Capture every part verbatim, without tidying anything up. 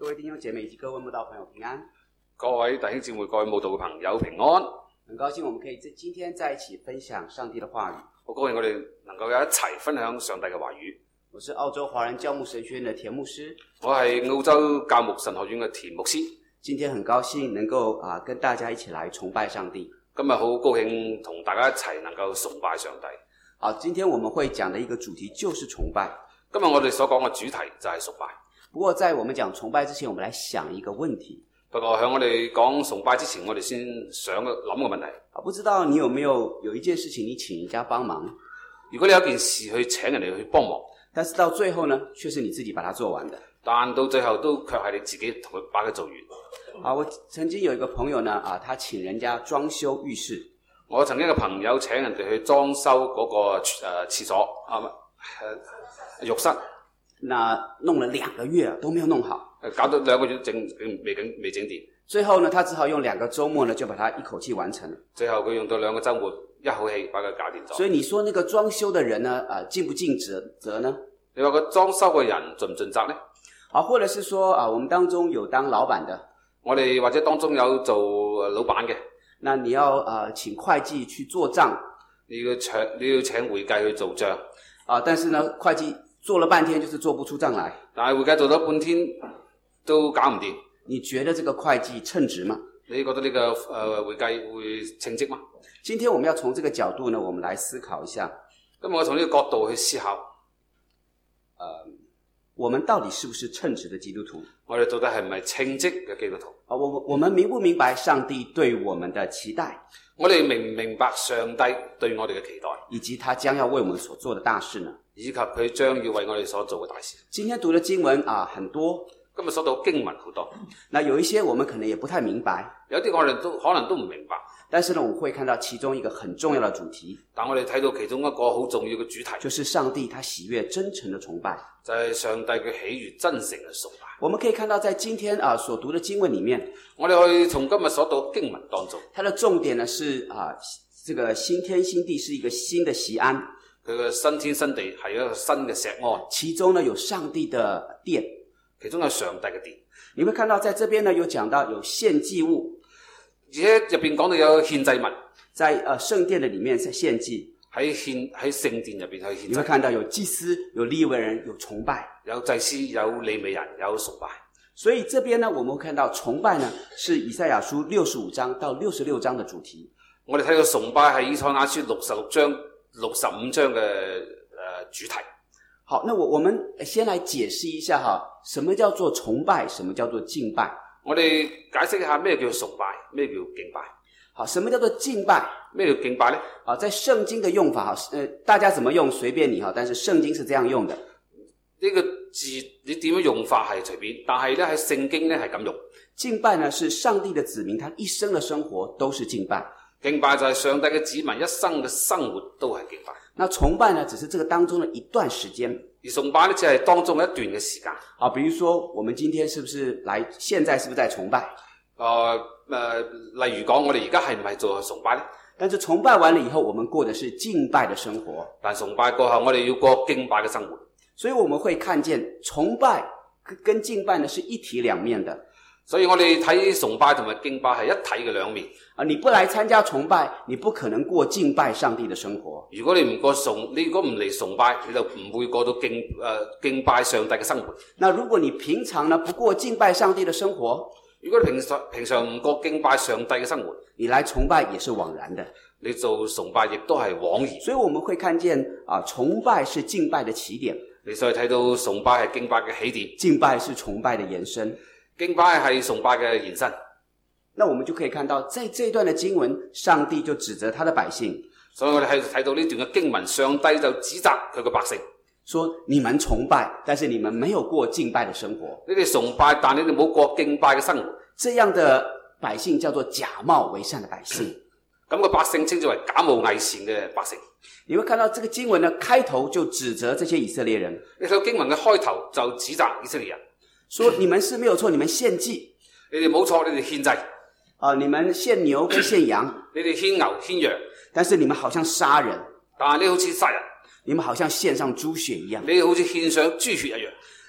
各位弟兄姐妹以及各位慕道朋友平安。 各位弟兄姊妹、各位慕道嘅朋友平安。 很高興我們可以今天在一起分享上帝的話語。 好高興我哋能夠有一齊分享上帝嘅話語。 我是澳洲華人教牧神學院的田牧師。 我係澳洲教牧神學院嘅田牧師。 今天很高興能夠啊跟大家一起來崇拜上帝。 今日好高興同大家一齊能夠崇拜上帝。 好，今天我們會講的一個主題就是崇拜。 今日我哋所講嘅主題就係崇拜。 不過在我們講崇拜之前，我們來想一個問題。 不過喺我哋講崇拜之前，我哋先想諗個問題。 啊，不知道你有沒有有一件事情你請人家幫忙， 如果你有件事去請人哋去幫忙， 但是到最後呢，卻是你自己把它做完的。 但到最後都卻係你自己同佢把佢做完。 啊，我曾經有一個朋友呢，啊，他請人家裝修浴室。 我曾經嘅朋友請人哋去裝修嗰個誒廁所啊，誒浴室。 那弄了兩個月都沒有弄好， 搞到兩個月整未整未整掂。 最後呢，他只好用兩個週末呢，就把它一口氣完成了。 最後佢用到兩個週末，一口氣把佢搞掂咗。 所以你說那個裝修的人呢，啊，盡不盡責責呢？ 你話個裝修嘅人盡唔盡責呢？ 啊，或者是說啊，我們當中有當老闆的， 我哋或者當中有做老闆嘅， 那你要啊請會計去做賬， 你要請你要請會計去做賬， 啊，但是呢，會計做了半天就是做不出賬來， 但係會計做咗半天都搞唔掂。 你覺得這個會計稱職嗎？ 你覺得呢個誒會計會稱職嗎？ 今天我們要從這個角度呢，我們來思考一下。 今日我從呢個角度去思考， 呃，我們到底是不是稱職的基督徒？ 我哋到底係唔係稱職嘅基督徒？ 啊，我我們明不明白上帝對我們的期待？ 我哋明唔明白上帝對我哋嘅期待， 以及他將要為我們所做的大事呢？ 以及佢將要為我哋所做嘅大事。 今天讀的經文啊很多， 今日所讀經文好多， 那有一些我們可能也不太明白， 有啲我哋都可能都唔明白。 但是呢，我們會看到其中一個很重要的主題， 但我哋睇到其中一個好重要嘅主題， 就是上帝他喜悅真誠的崇拜， 就係上帝嘅喜悅真誠嘅崇拜。 我們可以看到在今天啊所讀的經文裡面， 我哋可以從今日所讀的經文當中， 它的重點呢是啊這個新天新地是一個新的錫安， 佢嘅新天新地係一個新嘅錫安， 其中呢有上帝的殿， 其中有上帝嘅殿。 你會看到在這邊呢有講到有獻祭物， 而且入邊講到有獻祭物， 在呃聖殿的裡面是獻祭， 喺獻喺聖殿入邊去獻祭。 你會看到有祭司、有利未人、有崇拜， 有祭司、有利未人、有崇拜。 所以這邊呢，我們會看到崇拜呢是以賽亞書六十五章到六十六章的主題。 我哋睇到崇拜係以賽亞書六十六章、六十五章嘅誒、呃、主題。 好，那我我們先來解釋一下哈，什麼叫做崇拜，什麼叫做敬拜。 我哋解釋一下咩叫崇拜，咩叫敬拜。 好，什麼叫做敬拜？ 咩叫敬拜呢？ 啊，在聖經的用法哈，呃，大家怎麼用隨便你哈，但是聖經是這樣用的。 呢個字你點樣用法係隨便，但係咧喺聖經咧係咁用。 敬拜呢是上帝的子民，他一生的生活都是敬拜。 敬拜就係上帝嘅子民一生嘅生活都係敬拜。 那崇拜呢，只是這個當中的一段時間。 而崇拜呢，只係當中一段嘅時間。 好，比如說我們今天是不是來，現在是不是在崇拜？ 誒、呃、誒、呃，例如講，我哋而家係唔係做崇拜呢？ 但是崇拜完了以後，我們過的是敬拜的生活。 但崇拜過後，我哋要過敬拜嘅生活。 所以我們會看見崇拜跟敬拜呢是一體兩面的。 所以我哋睇崇拜同埋敬拜係一體嘅兩面。 啊，你不來參加崇拜，你不可能過敬拜上帝的生活。 如果你唔過崇，你如果唔嚟崇拜，你就唔會過到敬誒、呃、敬拜上帝嘅生活。 那如果你平常呢不過敬拜上帝的生活， 如果你平常平常唔過敬拜上帝嘅生活， 你來崇拜也是枉然的。 你做崇拜亦都係枉然。 所以我們會看見啊，崇拜是敬拜的起點。 你所以睇到崇拜係敬拜嘅起點， 敬拜是崇拜的延伸。 敬拜係崇拜嘅延伸。 那我們就可以看到，在這一段的經文，上帝就指責他的百姓。 所以我哋係睇到呢段嘅經文，上帝就指責佢嘅百姓， 說你們崇拜，但是你們沒有過敬拜的生活。 你哋崇拜，但你哋冇過敬拜嘅生活。 這樣的百姓叫做假冒為善的百姓。 咁個百姓稱之為假冒偽善嘅百姓。 你會看到這個經文呢，開頭就指責這些以色列人。 呢首經文嘅開頭就指責以色列人， 說你們是沒有錯，你們獻祭， 你哋冇錯，你哋獻祭。 啊，你們獻牛跟獻羊， 你哋獻牛獻羊， 但是你們好像殺人， 但係你好似殺人， 你們好像獻上豬血一樣， 你好似獻上豬血一樣。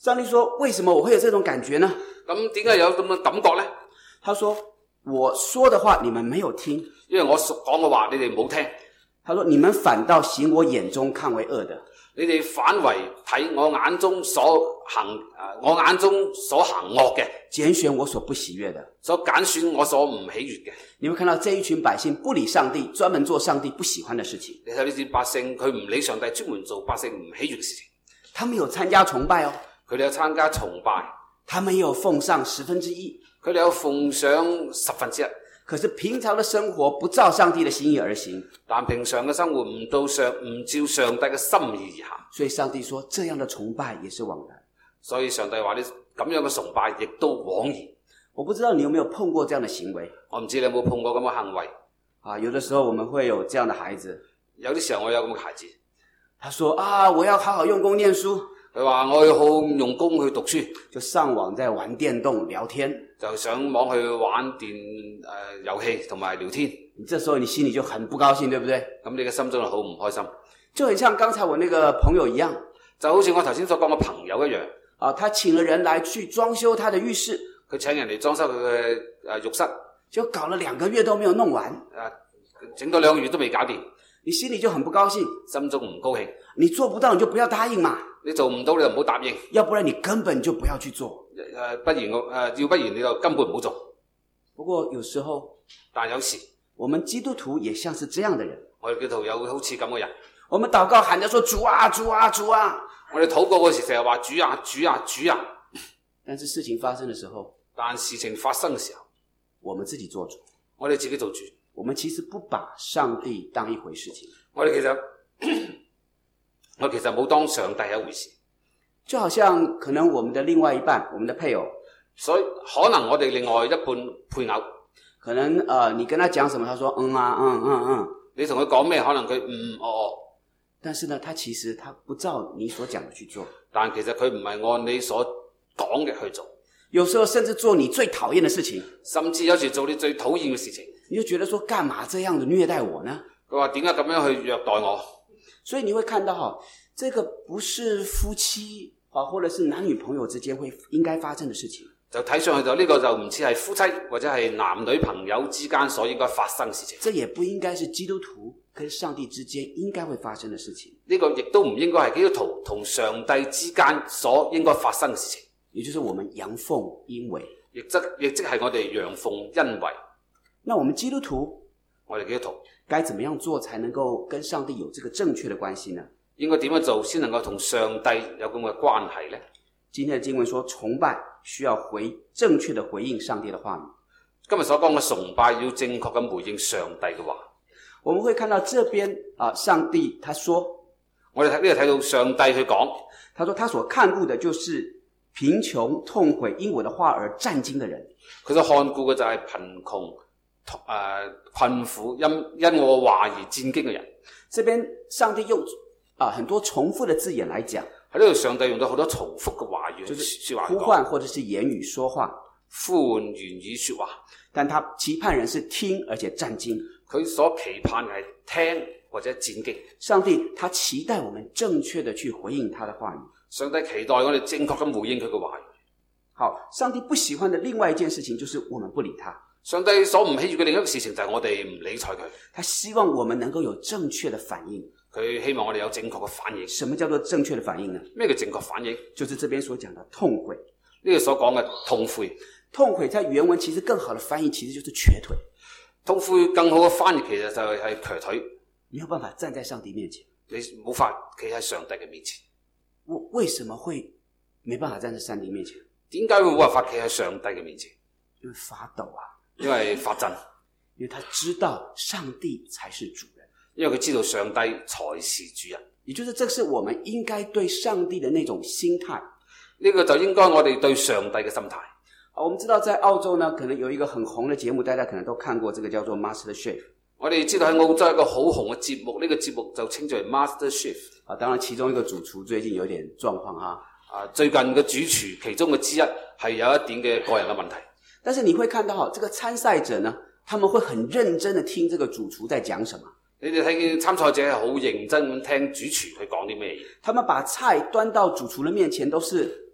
上帝說，為什麼我會有這種感覺呢？ 咁點解有咁嘅感覺呢？ 他說，我說的話你們沒有聽， 因為我所講嘅話你哋冇聽。 他說，你們反倒行我眼中看為惡的， 你哋反為睇我眼中所行，我眼中所行惡嘅， 揀選我所不喜悅的， 所揀選我所唔喜悅嘅。 你會看到這一群百姓不理上帝，專門做上帝不喜歡的事情。 你睇呢啲百姓，佢唔理上帝，專門做百姓唔喜悅嘅事情。 他們有參加崇拜哦， 佢哋有參加崇拜， 他們也有奉上十分之一， 佢哋有奉上十分之一。 可是平常的生活不照上帝的心意而行， 但平常嘅生活唔到上唔照上帝嘅心意而行， 所以上帝說這樣的崇拜也是枉然。 所以上帝話你咁樣嘅崇拜亦都枉然。 我不知道你有沒有碰過這樣的行為， 我唔知你有冇碰過咁嘅行為啊？有的時候我們會有這樣的孩子， 有啲時候我有咁嘅孩子， 他說啊，我要好好用功念書， 佢話我要好用功去讀書， 就上網在玩電動聊天， 就上網去玩電誒、呃、遊戲同埋聊天。 你這時候你心裡就很不高興，對不對？ 咁你嘅心中就好唔開心， 就很像剛才我那個朋友一樣， 就好似我頭先所講嘅朋友一樣啊，他請了人來去裝修他的浴室， 佢請人嚟裝修佢嘅誒浴室， 就搞了兩個月都沒有弄完， 誒整咗兩個月都未搞掂， 你心裡就很不高興， 心中唔高興。 你做不到你就不要答應嘛， 你做唔到你就唔好答應， 要不然你根本就不要去做。 誒，不然我誒，要不然你就根本唔好做。 不過有時候， 但有時我們基督徒也像是這樣的人， 我哋基督徒有好似咁嘅人， 我們禱告喊着說主啊主啊主啊， 我哋禱告嗰時成日話主啊主啊主啊， 但是事情發生的時候， 但事情發生嘅時候， 我們自己做主， 我哋自己做主， 我們其實不把上帝當一回事情， 我哋其實我其實冇當上帝一回事， 就好像可能我們的另外一半，我們的配偶， 所以可能我哋另外一半配偶， 可能呃你跟他講什麼，他說嗯啊嗯嗯嗯， 你同佢講咩，可能佢嗯哦哦， 但是呢，他其實他不照你所講的去做， 但其實佢唔係按你所講嘅去做， 有時候甚至做你最討厭的事情， 甚至有時做你最討厭嘅事情， 你就覺得說幹嘛這樣的虐待我呢？ 佢話點解咁樣去虐待我？ 所以你會看到哈，這個不是夫妻啊，或者是男女朋友之間會應該發生的事情。 就睇上去就呢個就唔似係夫妻或者係男女朋友之間所應該發生的事情。 這也不應該是基督徒跟上帝之間應該會發生的事情。 呢個亦都唔應該係基督徒同上帝之間所應該發生嘅事情。 也就是我們陽奉陰違， 亦即亦即係我哋陽奉陰違。 那我們基督徒， 我哋基督徒該怎麼樣做才能夠跟上帝有這個正確的關係呢？ 應該點樣做先能夠同上帝有咁嘅關係呢？ 今天的經文說，崇拜需要回正確的回應上帝的話語。 今日所講嘅崇拜要正確咁回應上帝嘅話。 我們會看到這邊啊，上帝他說， 我哋睇呢度睇到上帝去講， 他說他所看顧的就是貧窮痛悔因我的話而戰驚的人。 佢所看顧嘅就係貧窮誒、呃、困苦因因我話而戰驚嘅人。 這邊上帝用啊很多重複的字眼來講， 喺呢度上帝用到好多重複嘅話語， 就是說話呼喚或者是言語說話， 呼喚言語說話， 但他期盼人是聽而且戰驚。 佢所期盼嘅係聽或者戰驚。 上帝他期待我們正確的去回應他的話語。 上帝期待我哋正確咁回應佢嘅話語。 好，上帝不喜歡的另外一件事情就是我們不理他。 上帝所唔喜悅嘅另一個事情就係我哋唔理睬佢。 他希望我們能夠有正確的反應。 佢希望我哋有正確嘅反應。 什麼叫做正確的反應呢？ 咩叫正確反應？ 就是這邊所講的痛悔。 呢個所講嘅痛悔。痛悔在原文其實更好的翻譯其實就是瘸腿。 痛悔更好嘅翻譯其實就係瘸腿。 沒有辦法站在上帝面前， 你冇法企喺上帝嘅面前。 我為什麼會沒辦法站在上帝面前？ 點解會冇辦法企喺上帝嘅面前？ 因為發抖啊， 因為發震， 因為他知道上帝才是主人， 因為佢知道上帝才是主人。 也就是這是我們應該對上帝的那種心態。 呢個就應該我哋對上帝嘅心態。 我們知道在澳洲呢，可能有一個很紅的節目，大家可能都看過，這個叫做 Master Chef。 我哋知道喺澳洲一個好紅嘅節目，呢、這個節目就稱作為 Master Chef。 啊，當然其中一個主廚最近有點狀況哈。 啊，最近嘅主廚其中嘅之一係有一點嘅個人嘅問題。 但是你會看到，這個參賽者呢，他們會很認真的聽這個主廚在講什麼。 你哋睇見參賽者係好認真咁聽主廚去講啲咩嘢。 他們把菜端到主廚的面前，都是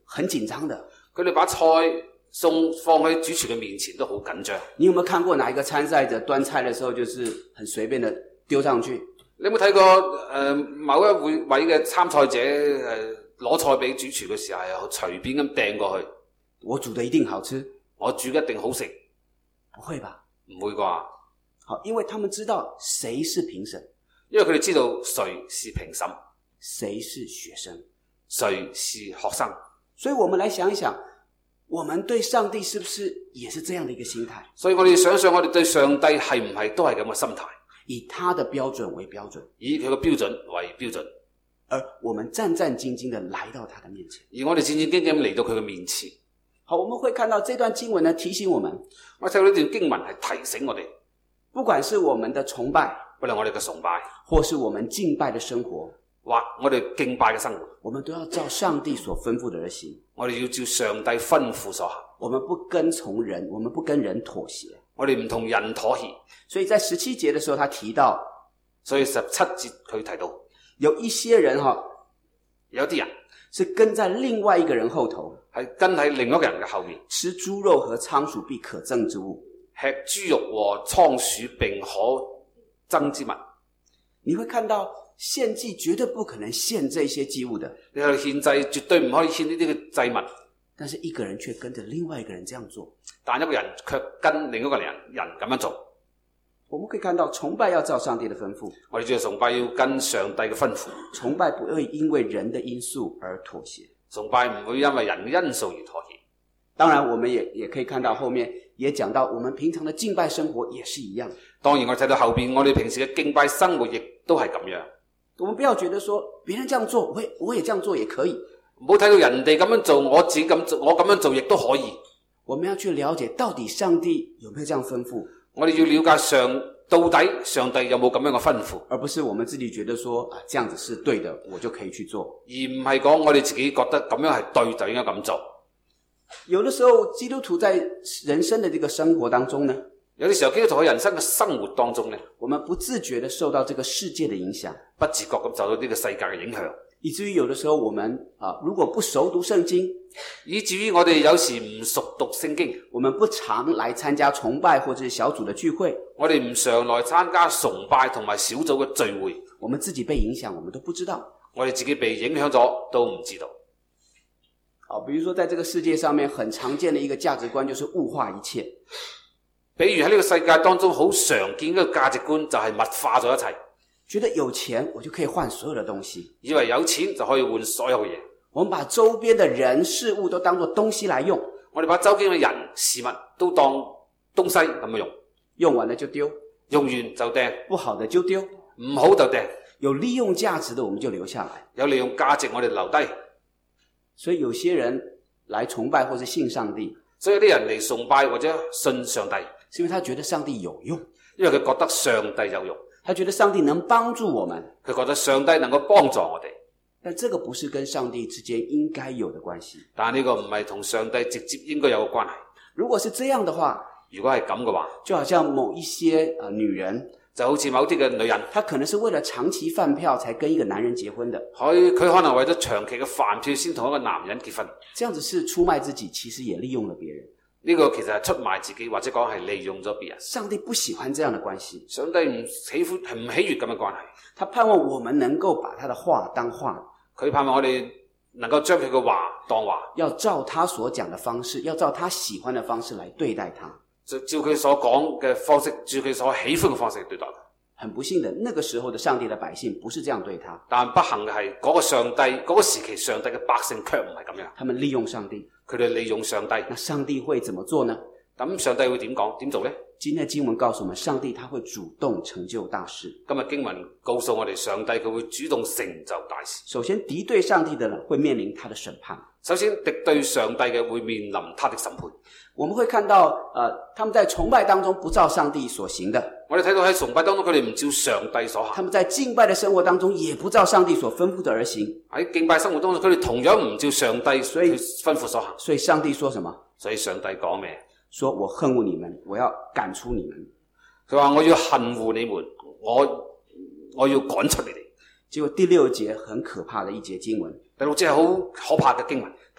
很緊張的。 佢哋把菜餸放喺主廚嘅面前都好緊張。 你有沒有看過哪一個參賽者端菜的時候就是很隨便的丟上去？ 你有冇睇過誒、呃、某一位位嘅參賽者誒攞、呃、菜俾主廚嘅時候係隨便咁掟過去？ 我煮的一定好吃， 我煮嘅一定好食？ 不會吧？ 唔會啩？ 好，因為他們知道誰是評審， 因為佢哋知道誰是評審， 誰是學生， 誰是學生。 所以我們來想一想，我們對上帝是不是也是這樣的一個心態？ 所以我哋想想，我哋對上帝係唔係都係咁嘅心態？ 以他的標準為標準， 以佢嘅標準為標準， 而我們戰戰兢兢地來到他的面前， 而我哋戰戰兢兢嚟到佢嘅面前。 好，我們會看到這段經文呢，提醒我們。 我睇到呢段經文係提醒我哋， 不管是我們的崇拜， 不論我哋嘅崇拜， 或是我們敬拜的生活， 或我哋敬拜嘅生活， 我們都要照上帝所吩咐的而行。 我哋要照上帝吩咐所行。 我們不跟從人，我們不跟人妥協。 我哋唔同人妥協。 所以在十七節的時候，他提到， 所以十七節佢提到， 有一些人哈， 有啲人是跟在另外一個人後頭， 係跟喺另一個人嘅後面， 吃豬肉和倉鼠必可憎之物， 吃豬肉和倉鼠並可憎之物。 你會看到獻祭絕對不可能獻這些祭物的， 你去獻祭絕對唔可以獻呢啲嘅祭物， 但是一個人卻跟着另外一個人這樣做， 但一個人卻跟另一個人人咁樣做。 我們可以看到崇拜要照上帝的吩咐， 我哋知道崇拜要跟上帝嘅吩咐， 崇拜不會因為人的因素而妥協， 崇拜唔會因為人嘅因素而妥協。 當然我們也也可以看到後面也講到我們平常的敬拜生活也是一樣。 當然我哋睇到後邊我哋平時嘅敬拜生活亦都係咁樣。 我們不要覺得說別人這樣做，我也我也這樣做也可以， 唔好睇到人哋咁樣做，我自己咁做，我咁樣做亦都可以。 我們要去了解到底上帝有沒有這樣吩咐， 我哋要了解上到底上帝有冇咁樣嘅吩咐， 而不是我們自己覺得說啊，這樣子是對的，我就可以去做， 而唔係講我哋自己覺得咁樣係對就應該咁做。 有的時候基督徒在人生的這個生活當中呢， 有啲時候基督徒喺人生嘅生活當中呢， 我們不自覺地受到這個世界的影響， 不自覺咁受到呢個世界嘅影響， 以至於有的時候我們啊，如果不熟讀聖經， 以至於我哋有時唔熟讀聖經， 我們不常來參加崇拜或者是小組的聚會， 我哋唔常來參加崇拜同埋小組嘅聚會， 我們自己被影響，我們都不知道， 我哋自己被影響咗都唔知道。 好，比如說在這個世界上面很常見的一個價值觀就是物化一切， 比如喺呢個世界當中好常見嘅價值觀就係物化咗一切， 覺得有錢我就可以換所有的東西， 以為有錢就可以換所有嘅嘢。 我們把周邊的人事物都當作東西來用， 我哋把周邊嘅人事物都當東西咁樣用， 用完了就丟， 用完就掟， 不好的就丟， 唔好就掟， 有利用價值的我們就留下來， 有利用價值我哋留低。 所以有些人來崇拜或是信上帝， 所以有啲人嚟崇拜或者信上帝， 是因為他覺得上帝有用， 因為佢覺得上帝有用， 他覺得上帝能幫助我們， 佢覺得上帝能夠幫助我哋。 但這個不是跟上帝之間應該有的關係， 但呢個唔係同上帝直接應該有嘅關係。 如果是這樣的話， 如果係咁嘅話， 就好像某一些、呃、女人， 就好似某啲嘅女人， 她可能是為了長期飯票才跟一個男人結婚的， 佢佢可能為咗長期嘅飯票先同一個男人結婚， 這樣子是出賣自己，其實也利用了別人。 呢個其實係出賣自己，或者講係利用咗別人。 上帝不喜歡這樣的關係， 上帝唔喜歡係唔喜悅咁嘅關係， 他盼望我們能夠把他的話當話， 佢盼望我哋能夠將佢嘅話當話， 要照他所講的方式，要照他喜歡的方式來對待他， 就照佢所講嘅方式，照佢所喜歡嘅方式嚟對待他。 很不幸的，那個時候的上帝的百姓不是這樣對他， 但不幸嘅係嗰個上帝嗰、嗰個時期上帝嘅百姓卻唔係咁樣， 他們利用上帝， 佢哋利用上帝。 那上帝會怎麼做呢？ 咁上帝會點講點做呢？ 今天的經文告訴我們，上帝他會主動成就大事。 今日經文告訴我哋，上帝佢會主動成就大事。 首先敵對上帝的人會面臨他的審判， 首先敵對上帝嘅會面臨他的審判。 我們會看到呃，他們在崇拜當中不照上帝所行的， 我哋睇到喺崇拜當中佢哋唔照上帝所行， 他們在敬拜的生活當中也不照上帝所吩咐的而行， 喺敬拜生活當中佢哋同樣唔照上帝所吩咐所行。 所以上帝說什麼？ 所以上帝講咩？ 說我恨惡你們，我要趕出你們。 佢話我要恨惡你們，我我要趕出你哋。 結果第六節很可怕的一節經文， 第六節係好可怕嘅經文。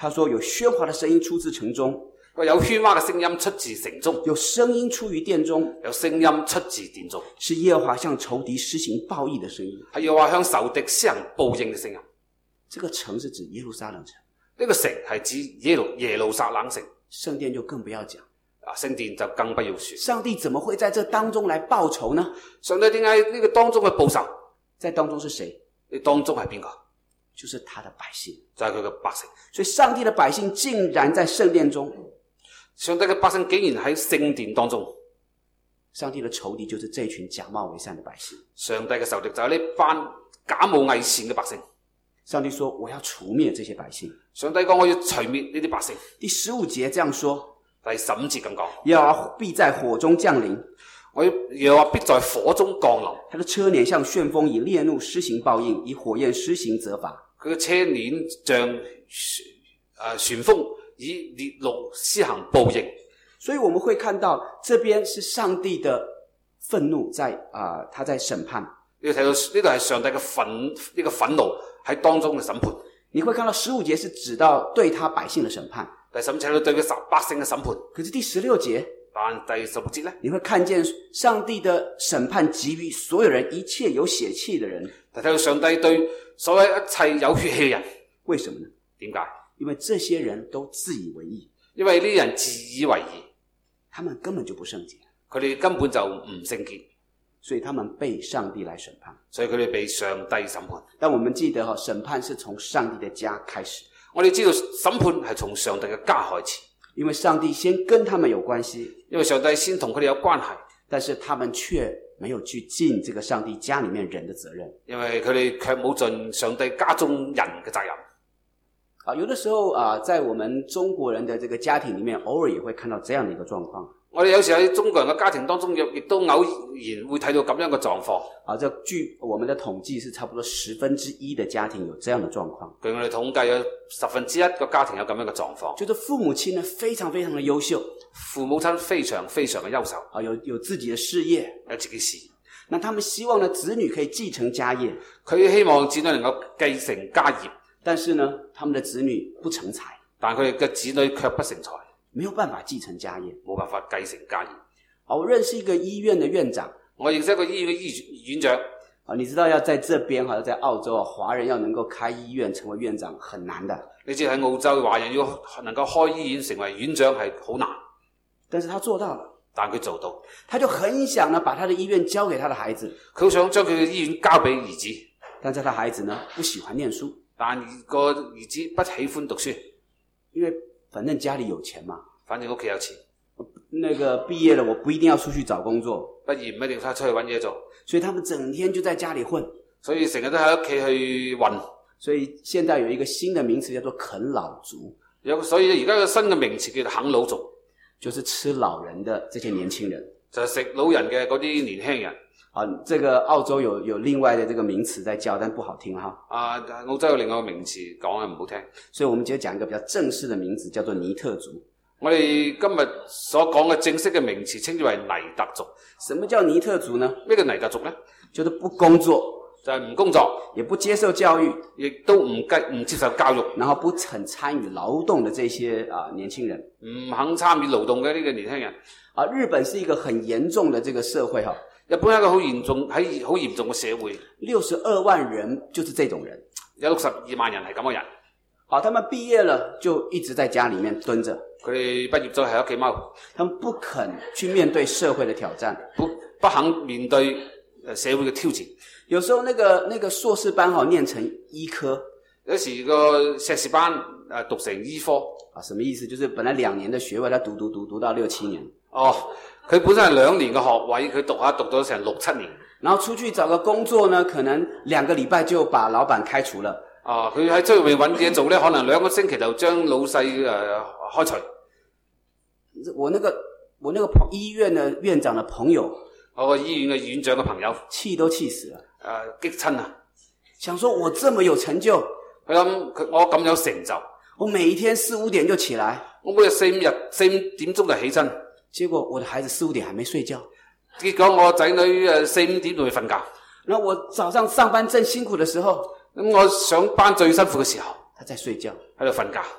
他說有喧嘩的聲音出自城中， 有喧嘩嘅聲音出自城中， 有聲音出於殿中， 有聲音出自殿中， 是耶和華向仇敵施行報義的聲音。 係要話向仇敵施行報應嘅聲音。 這個城是指耶路撒冷城， 呢個城係指耶路耶路撒冷城， 聖殿就更不要講。 啊，聖殿就更不要說。 上帝怎麼會在這當中來報仇呢？ 上帝點解呢個當中嘅報仇？ 在當中是誰？ 你當中係邊個？ 就是他的百姓， 就係佢嘅百姓。 所以上帝的百姓竟然在聖殿中， 上帝嘅百姓竟然喺聖殿當中。 上帝的仇敵就是這群假冒偽善的百姓。 上帝嘅仇敵就係呢班假冒偽善嘅百姓。 上帝說我要除滅這些百姓。 上帝講我要除滅呢啲百姓。 第十五節這樣說， 第十五節咁講， 耶和華必在火中降臨， 我要耶和華必在火中降臨。 他的車輦像旋風，以烈怒施行報應，以火焰施行責罰。 佢嘅車輦像誒旋風，以烈怒施行報應。 所以我們會看到這邊是上帝的憤怒在啊、呃，他在審判。 你睇到呢度係上帝嘅憤呢、這個憤怒喺當中嘅審判。 你會看到十五節是指到對他百姓的審判， 第十五節係對佢百姓嘅審判。 可是第十六節， 但第十六節呢， 你會看見上帝的審判給予所有人，一切有血氣的人。 睇到上帝對所有一切有血氣嘅人， 為什麼呢？ 點解？ 因為這些人都自以為義， 因為呢啲人自以為義， 他們根本就不聖潔， 佢哋根本就唔聖潔， 所以他們被上帝來審判， 所以佢哋被上帝審判。 但我們記得審判是從上帝的家開始， 我哋知道審判係從上帝嘅家開始， 因為上帝先跟他們有關係， 因為上帝先同佢哋有關係， 但是他們卻沒有去盡這個上帝家裡面人的責任， 因為佢哋卻冇盡上帝家中人嘅責任。 啊，有的時候啊，在我們中國人的這個家庭裡面，偶爾也會看到這樣的一個狀況。 我哋有時喺中國人嘅家庭當中，亦都偶然會睇到咁樣嘅狀況。 啊，這據我們的統計是差不多十分之一的家庭有這樣的狀況。 據我哋統計，有十分之一個家庭有咁樣嘅狀況。 就是父母親呢非常非常的優秀， 父母親非常非常嘅優秀， 啊，有有自己的事業， 有自己事業。 那他們希望呢子女可以繼承家業， 佢希望子女能夠繼承家業。 但是呢，他們的子女不成才， 但佢哋嘅子女卻不成才， 沒有辦法繼承家業， 冇辦法繼承家業。 好，我認識一個醫院的院長， 我認識一個醫院嘅醫院長。 啊，你知道要在這邊好像在澳洲啊，華人要能夠開醫院成為院長很難的。 你知喺澳洲華人要能夠開醫院成為院長係好難， 但是他做到了， 但佢做到， 他就很想呢把他的醫院交給他的孩子， 佢好想將佢嘅醫院交俾兒子， 但是他孩子呢不喜歡念書。 但個兒子不喜歡讀書， 因為反正家裡有錢嘛， 反正屋企有錢， 那個畢業了我不一定要出去找工作， 畢業唔一定出去揾嘢做， 所以他們整天就在家裡混， 所以成日都喺屋企去混。 所以現在有一個新的名詞叫做啃老族， 有所以而家有新嘅名詞叫做啃老族， 就是吃老人的這些年輕人， 就係食老人嘅嗰啲年輕人。 啊，這個澳洲有有另外的這個名詞在叫，但不好聽哈。 啊，澳洲有另外一個名詞講啊唔好聽， 所以我們今日講一個比較正式的名字，叫做尼特族。 我哋今日所講嘅正式嘅名詞稱之為尼特族。 什麼叫尼特族呢？ 咩叫尼特族呢？ 就是不工作， 就係唔工作， 也不接受教育， 亦都唔計唔接受教育， 然後不肯參與勞動的這些啊年輕人， 唔肯參與勞動嘅呢個年輕人。 啊，日本是一個很嚴重的這個社會哈。 日本係一個好嚴重喺好嚴重嘅社會， 六十二萬人就是這種人， 有六十二萬人係咁嘅人。 好，他們畢業了就一直在家裡面蹲着， 佢哋畢業咗喺屋企踎， 他們不肯去面對社會的挑戰， 不不肯面對社會嘅挑戰。 有時候那個那個碩士班好念成醫科， 有時個碩士班誒讀成醫科啊，什麼意思？就是本來兩年的學位，他讀讀讀讀到六七年。 哦，佢本身係兩年嘅學位，佢讀下讀咗成六七年， 然後出去找個工作呢，可能兩個禮拜就把老闆開除了。 啊，佢喺出去揾嘢做咧，可能兩個星期就將老細誒、呃、開除。 我那個我那個醫院的院長的朋友， 我個醫院嘅院長嘅朋友， 氣都氣死了，誒、 呃、激親啊！ 想說我這麼有成就， 佢諗佢我咁有成就， 我每一天四五點就起來， 我每日四五日四五點鐘就起身。 結果我的孩子四五點還沒睡覺， 結果我仔女誒四五點仲未瞓覺。 然後我早上上班正辛苦的時候， 咁我上班最辛苦嘅時候， 他在睡覺， 喺度瞓覺。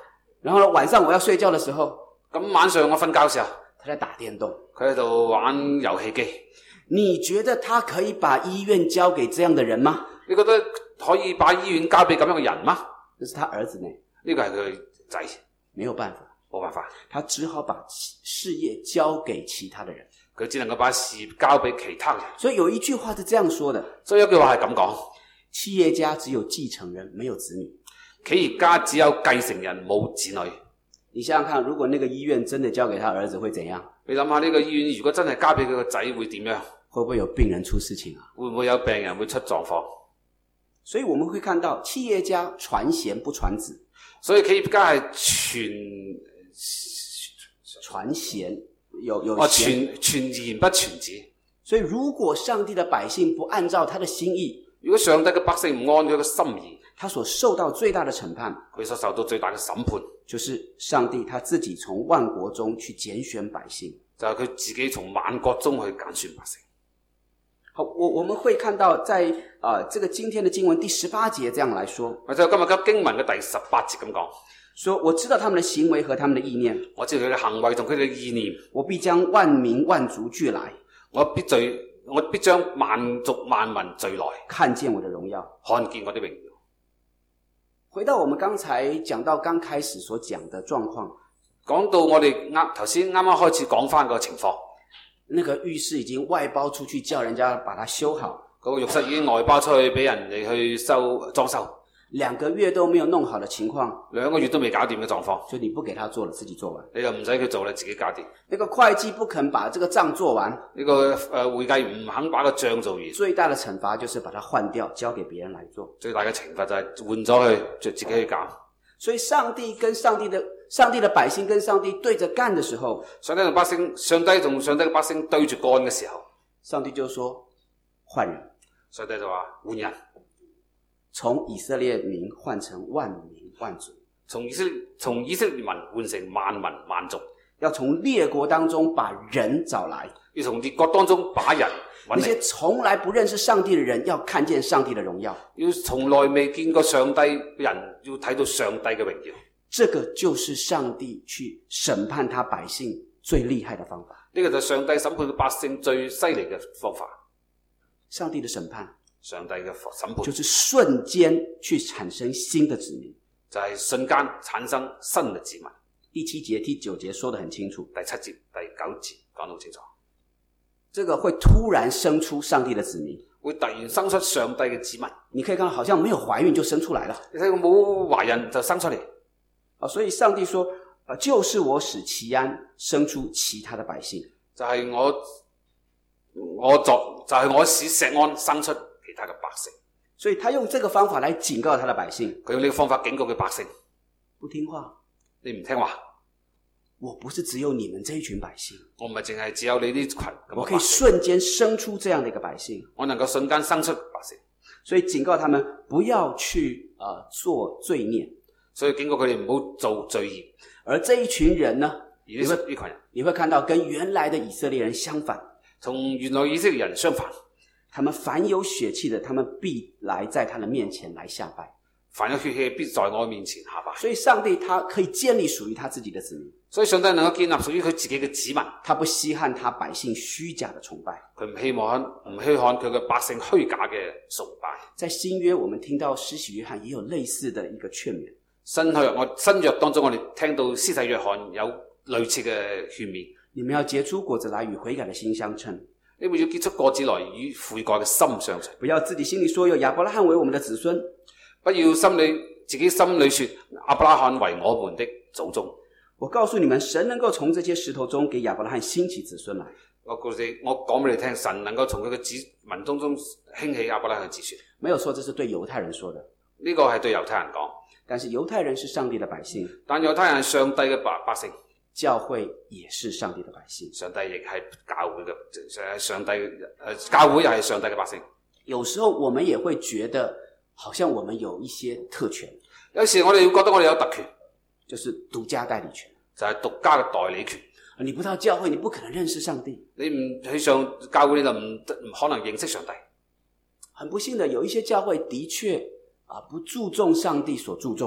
然後呢，晚上我要睡覺的時候， 咁晚上我瞓覺時候， 他在打電動， 佢喺度玩遊戲機。 你覺得他可以把醫院交給這樣的人嗎？ 你覺得可以把醫院交俾咁樣嘅人嗎？ 這是他兒子呢， 呢個係佢仔， 沒有辦法， 冇辦法， 他只好把事業交給其他的人， 佢只能夠把事業交俾其他人。 所以有一句話是這樣說的， 所以有句話係咁講， 企業家只有繼承人，沒有子女。 企業家只有繼承人，冇子女。 你想想看，如果那個醫院真的交給他兒子會怎樣？ 你諗下呢個醫院如果真係交俾佢個仔會點樣？ 會不會有病人出事情啊？ 會唔會有病人會出狀況？ 所以我們會看到企業家傳賢不傳子， 所以企業家係傳傳賢有有哦傳傳賢不傳子。 所以如果上帝的百姓不按照他的心意， 如果上帝嘅百姓唔按佢嘅心意， 他所受到最大的審判， 佢所受到最大嘅審判，就是上帝他自己從萬國中去揀選百姓， 就係佢自己從萬國中去揀選百姓。 好，我我們會看到在啊、呃、這個今天的經文第十八節這樣來說， 或者今日嘅經文嘅第十八節咁講， 說我知道他們的行為和他們的意念， 我知道佢嘅行為同佢嘅意念， 我必將萬民萬族聚來， 我必聚，我必將萬族萬民聚來， 看見我的榮耀， 看見我的榮耀。 回到我們剛才講到剛開始所講的狀況， 講到我哋啱頭先啱啱開始講翻個情況， 那個浴室已經外包出去，叫人家把它修好， 嗰個浴室已經外包出去俾人哋去修裝修， 兩個月都沒有弄好的情況， 兩個月都未搞掂嘅狀況， 所以你不給他做了，自己做完， 你就唔使佢做啦，自己搞掂。 那個會計不肯把這個賬做完， 呢個誒會計唔肯把個賬做完， 最大的懲罰就是把它換掉，交給別人來做。 最大嘅懲罰就係換咗佢，就自己去搞。 所以上帝跟上帝的上帝的百姓跟上帝對着幹的時候， 上帝同百姓，上帝同上帝嘅百姓對住幹嘅時候， 上帝就說換人， 上帝就話換人， 從以色列民換成萬民萬族， 從以色列從以色列民換成萬民萬族， 要從列國當中把人找來， 要從列國當中把人揾嚟。 那些從來不認識上帝的人要看見上帝的榮耀， 要從來未見過上帝嘅人要睇到上帝嘅榮耀。 這個就是上帝去審判他百姓最厲害的方法。 呢個就係上帝審判百姓最犀利嘅方法。 上帝的審判， 上帝嘅審判就是瞬間去產生新的子民， 就係瞬間產生新嘅子民。 第七節、第九節說得很清楚， 第七節、第九節講得好清楚。 這個會突然生出上帝的子民， 會突然生出上帝嘅子民。 你可以看到好像沒有懷孕就生出來了， 你睇佢冇懷孕就生出嚟。 所以上帝說，就是我使其安生出其他的百姓， 就係我我作就係我使錫安生出其他嘅百姓。 所以他用這個方法來警告他的百姓， 佢用呢個方法警告佢百姓， 不聽話， 你唔聽話， 我不是只有你們這一群百姓， 我唔係淨係只有你呢群， 我可以瞬間生出這樣的一個百姓， 我能夠瞬間生出百姓。所以警告他們不要去、呃、做罪孽， 所以警告佢哋唔好做罪孽。 而這一群人呢， 而呢呢群人你會看到跟原來的以色列人相反， 同原來以色列人相反， 他們凡有血氣的，他們必來在他的面前來下拜， 凡有血氣必在我面前下拜。 所以上帝他可以建立屬於他自己的子民， 所以上帝能夠建立屬於佢自己嘅子民， 他不稀罕他百姓虛假的崇拜， 佢唔希望唔稀罕佢嘅百姓虛假嘅崇拜。 在新約我們聽到施洗約翰也有類似的一個勸勉， 新約我新約當中我哋聽到施洗約翰有類似嘅勸勉， 你們要結出果子來與悔改的心相稱， 你們要結出果子來與悔改嘅心相稱， 不要自己心裏說有亞伯拉罕為我們的子孫， 不要心裏自己心裏說亞伯拉罕為我們的祖宗。 我告訴你們，神能夠從這些石頭中給亞伯拉罕興起子孫來。 我告訴你，我講俾你聽，神能夠從佢嘅子民當中興起亞伯拉罕嘅子孫。 沒有錯，這是對猶太人說的， 呢個係對猶太人講。 但是猶太人是上帝的百姓， 但猶太人係上帝嘅百百姓， 教會也是上帝的百姓， 上帝亦係教會嘅，上帝誒教會又係上帝嘅百姓。 有時候我們也會覺得好像我們有一些特權， 有時我哋會覺得我哋有特權， 就是獨家代理權， 就係獨家嘅代理權。 你不到教會你不可能認識上帝， 你唔去上教會你就唔唔可能認識上帝。 很不幸的，有一些教會的確啊不注重上帝所注重的，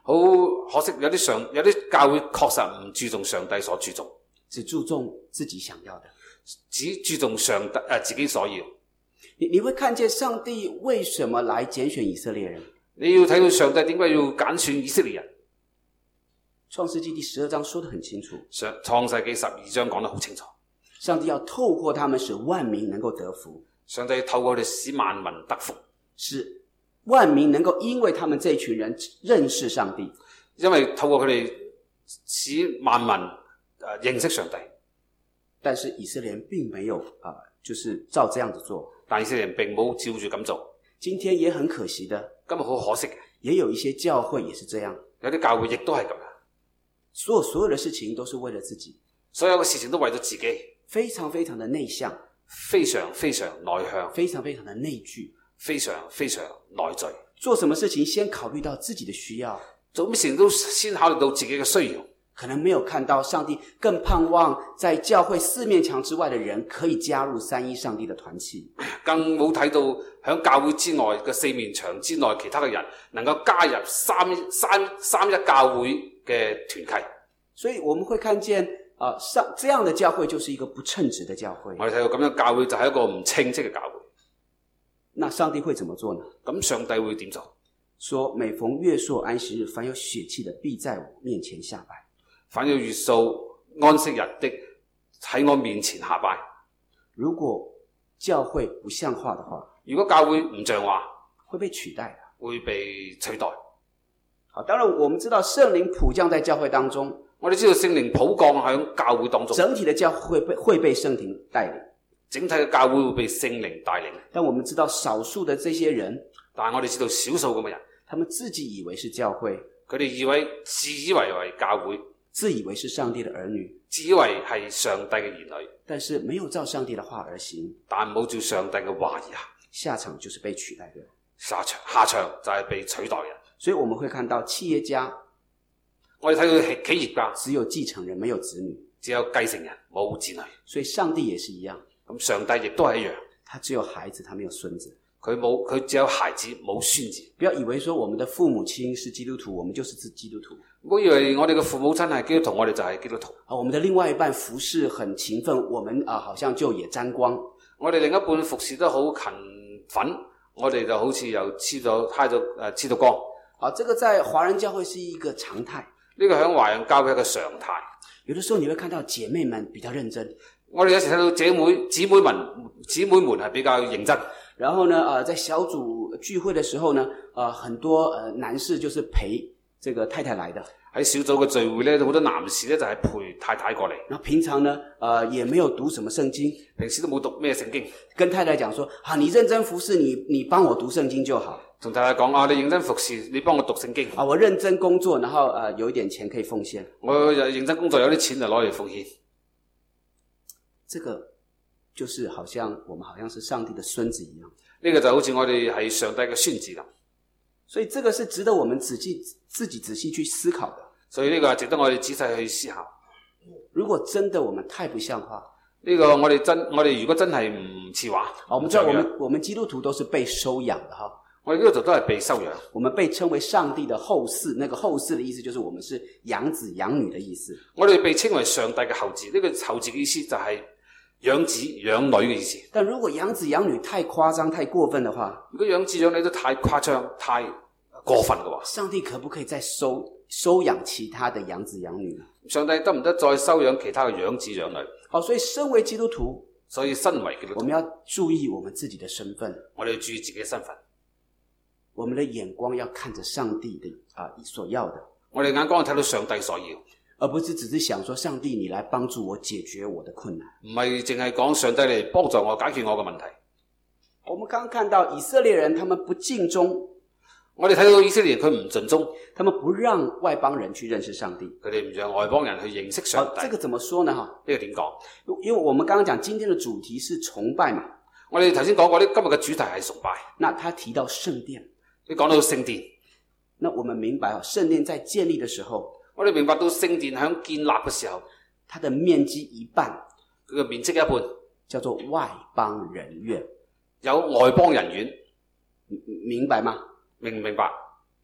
好可惜，有啲上有啲教會確實唔注重上帝所注重， 只注重自己想要的， 只注重上帝誒、呃、自己所要。 你你會看見上帝為什麼來揀選以色列人？ 你要睇到上帝點解要揀選以色列人？ 創世紀第十二章說得很清楚， 上創世紀十二章講得好清楚， 上帝要透過他們使萬民能夠得福， 上帝透過佢哋使萬民得福， 使萬民能夠因為他們這群人認識上帝， 因為透過佢哋使萬民誒、呃、認識上帝。 但是以色列人並沒有啊、呃，就是照這樣子做， 但以色列人並冇照住咁做。 今天也很可惜的， 今日好可惜嘅， 也有一些教會也是這樣， 有啲教會亦都係咁樣。 所有所有的事情都是為了自己， 所有嘅事情都為咗自己， 非常非常的內向， 非常非常內向， 非常非常的內聚， 非常非常內在。 做什麼事情先考慮到自己的需要， 做乜事情都先考慮到自己嘅需要， 可能沒有看到上帝更盼望在教會四面牆之外的人可以加入三一上帝的團契， 更冇睇到響教會之外嘅四面牆之內其他嘅人能夠加入三三三一教會嘅團契。 所以我們會看見啊，上、呃、這樣的教會就是一個不稱職的教會。 我哋睇到咁樣教會就係一個唔稱職嘅教會。 那上帝會怎麼做呢？咁上帝會點做？ 說每逢月朔安息日，凡有血氣的必在我面前下拜。 凡有月朔安息日的喺我面前下拜。 如果教會不像話的話， 如果教會唔像話， 會被取代的， 會被取代。 好，當然我們知道聖靈普降在教會當中， 我哋知道聖靈普降喺教會當中， 整體的教會會被會被聖靈帶領， 整體嘅教會會被聖靈帶領。 但我們知道少數的這些人， 但係我哋知道少數咁嘅人， 他們自己以為是教會， 佢哋以為自以為為教會， 自以為是上帝的兒女， 自以為係上帝嘅兒女， 但是沒有照上帝的話而行， 但冇照上帝嘅話而行， 下場就是被取代的， 下場下場就係被取代嘅。 所以我們會看到企業家， 我哋睇到企業家只有繼承人沒有子女， 只有繼承人冇子女。 所以上帝也是一樣， 咁上帝亦都係一樣， 他只有孩子，他沒有孫子， 佢冇佢只有孩子冇孫子。 不要以為說我們的父母親是基督徒，我們就是基督徒。 唔好以為我哋嘅父母親係基督徒，我哋就係基督徒。 啊，我們的另外一半服侍很勤奮，我們啊好像就也沾光。 我哋另一半服侍得好勤奮，我哋就好似又黐咗揩咗誒黐到光。 啊，這個在華人教會是一個常態， 呢個喺華人教會係一個常態。 有的時候你會看到姐妹們比較認真， 我哋有時睇到姐妹姊妹們姊妹們係比較認真。 然後呢，呃，在小組聚會的時候呢，呃，很多呃男士就是陪這個太太來的。 喺小組嘅聚會咧，好多男士咧就係陪太太過嚟。 然後平常呢，呃，也沒有讀什麼聖經， 平時都冇讀咩聖經， 跟太太講說，啊，你認真服侍，你你幫我讀聖經就好。 同太太講啊，你認真服侍，你幫我讀聖經。 啊，我認真工作，然後呃有一點錢可以奉獻。 我認真工作，有啲錢就攞嚟奉獻。 這個就是好像我們好像是上帝的孫子一樣。 呢個就好似我哋係上帝嘅孫子咁。所以這個是值得我們仔細自己仔細去思考的。 所以呢個係值得我哋仔細去思考。 如果真的我們太不像話， 呢個我哋真我哋如果真係唔似話， 我們知道我們我們基督徒都是被收養的哈。 我哋基督徒都係被收養， 我們被稱為上帝的後嗣，那個後嗣的意思就是我們是養子養女的意思。 我哋被稱為上帝嘅後嗣，呢個後嗣嘅意思就係養子養女嘅意思。 但如果養子養女太誇張太過分的話， 如果養子養女都太誇張太過分嘅話， 上帝可不可以再收收養其他的養子養女呢？ 上帝得唔得再收養其他嘅養子養女？ 好，所以身為基督徒， 所以身為基督徒， 我們要注意我們自己的身份， 我哋要注意自己嘅身份， 我們的眼光要看着上帝的啊所要的， 我哋眼光睇到上帝所要， 而不是只是想說上帝你來幫助我解決我的困難， 唔係淨係講上帝嚟幫助我解決我嘅問題。 我們剛剛看到以色列人他們不盡忠， 我哋睇到以色列人佢唔盡忠， 他們不讓外邦人去認識上帝， 佢哋唔讓外邦人去認識上帝。 這個怎麼說呢？哈， 呢個點講？ 因為我們剛剛講今天的主題是崇拜嘛， 我哋頭先講過呢，今日嘅主題係崇拜。 那他提到聖殿， 你講到聖殿， 那我們明白啊，聖殿在建立的時候， 我哋明白到聖殿喺建立嘅時候， 它的面積一半， 佢嘅面積一半， 叫做外邦人院， 有外邦人院， 明白嗎？ 明唔明白？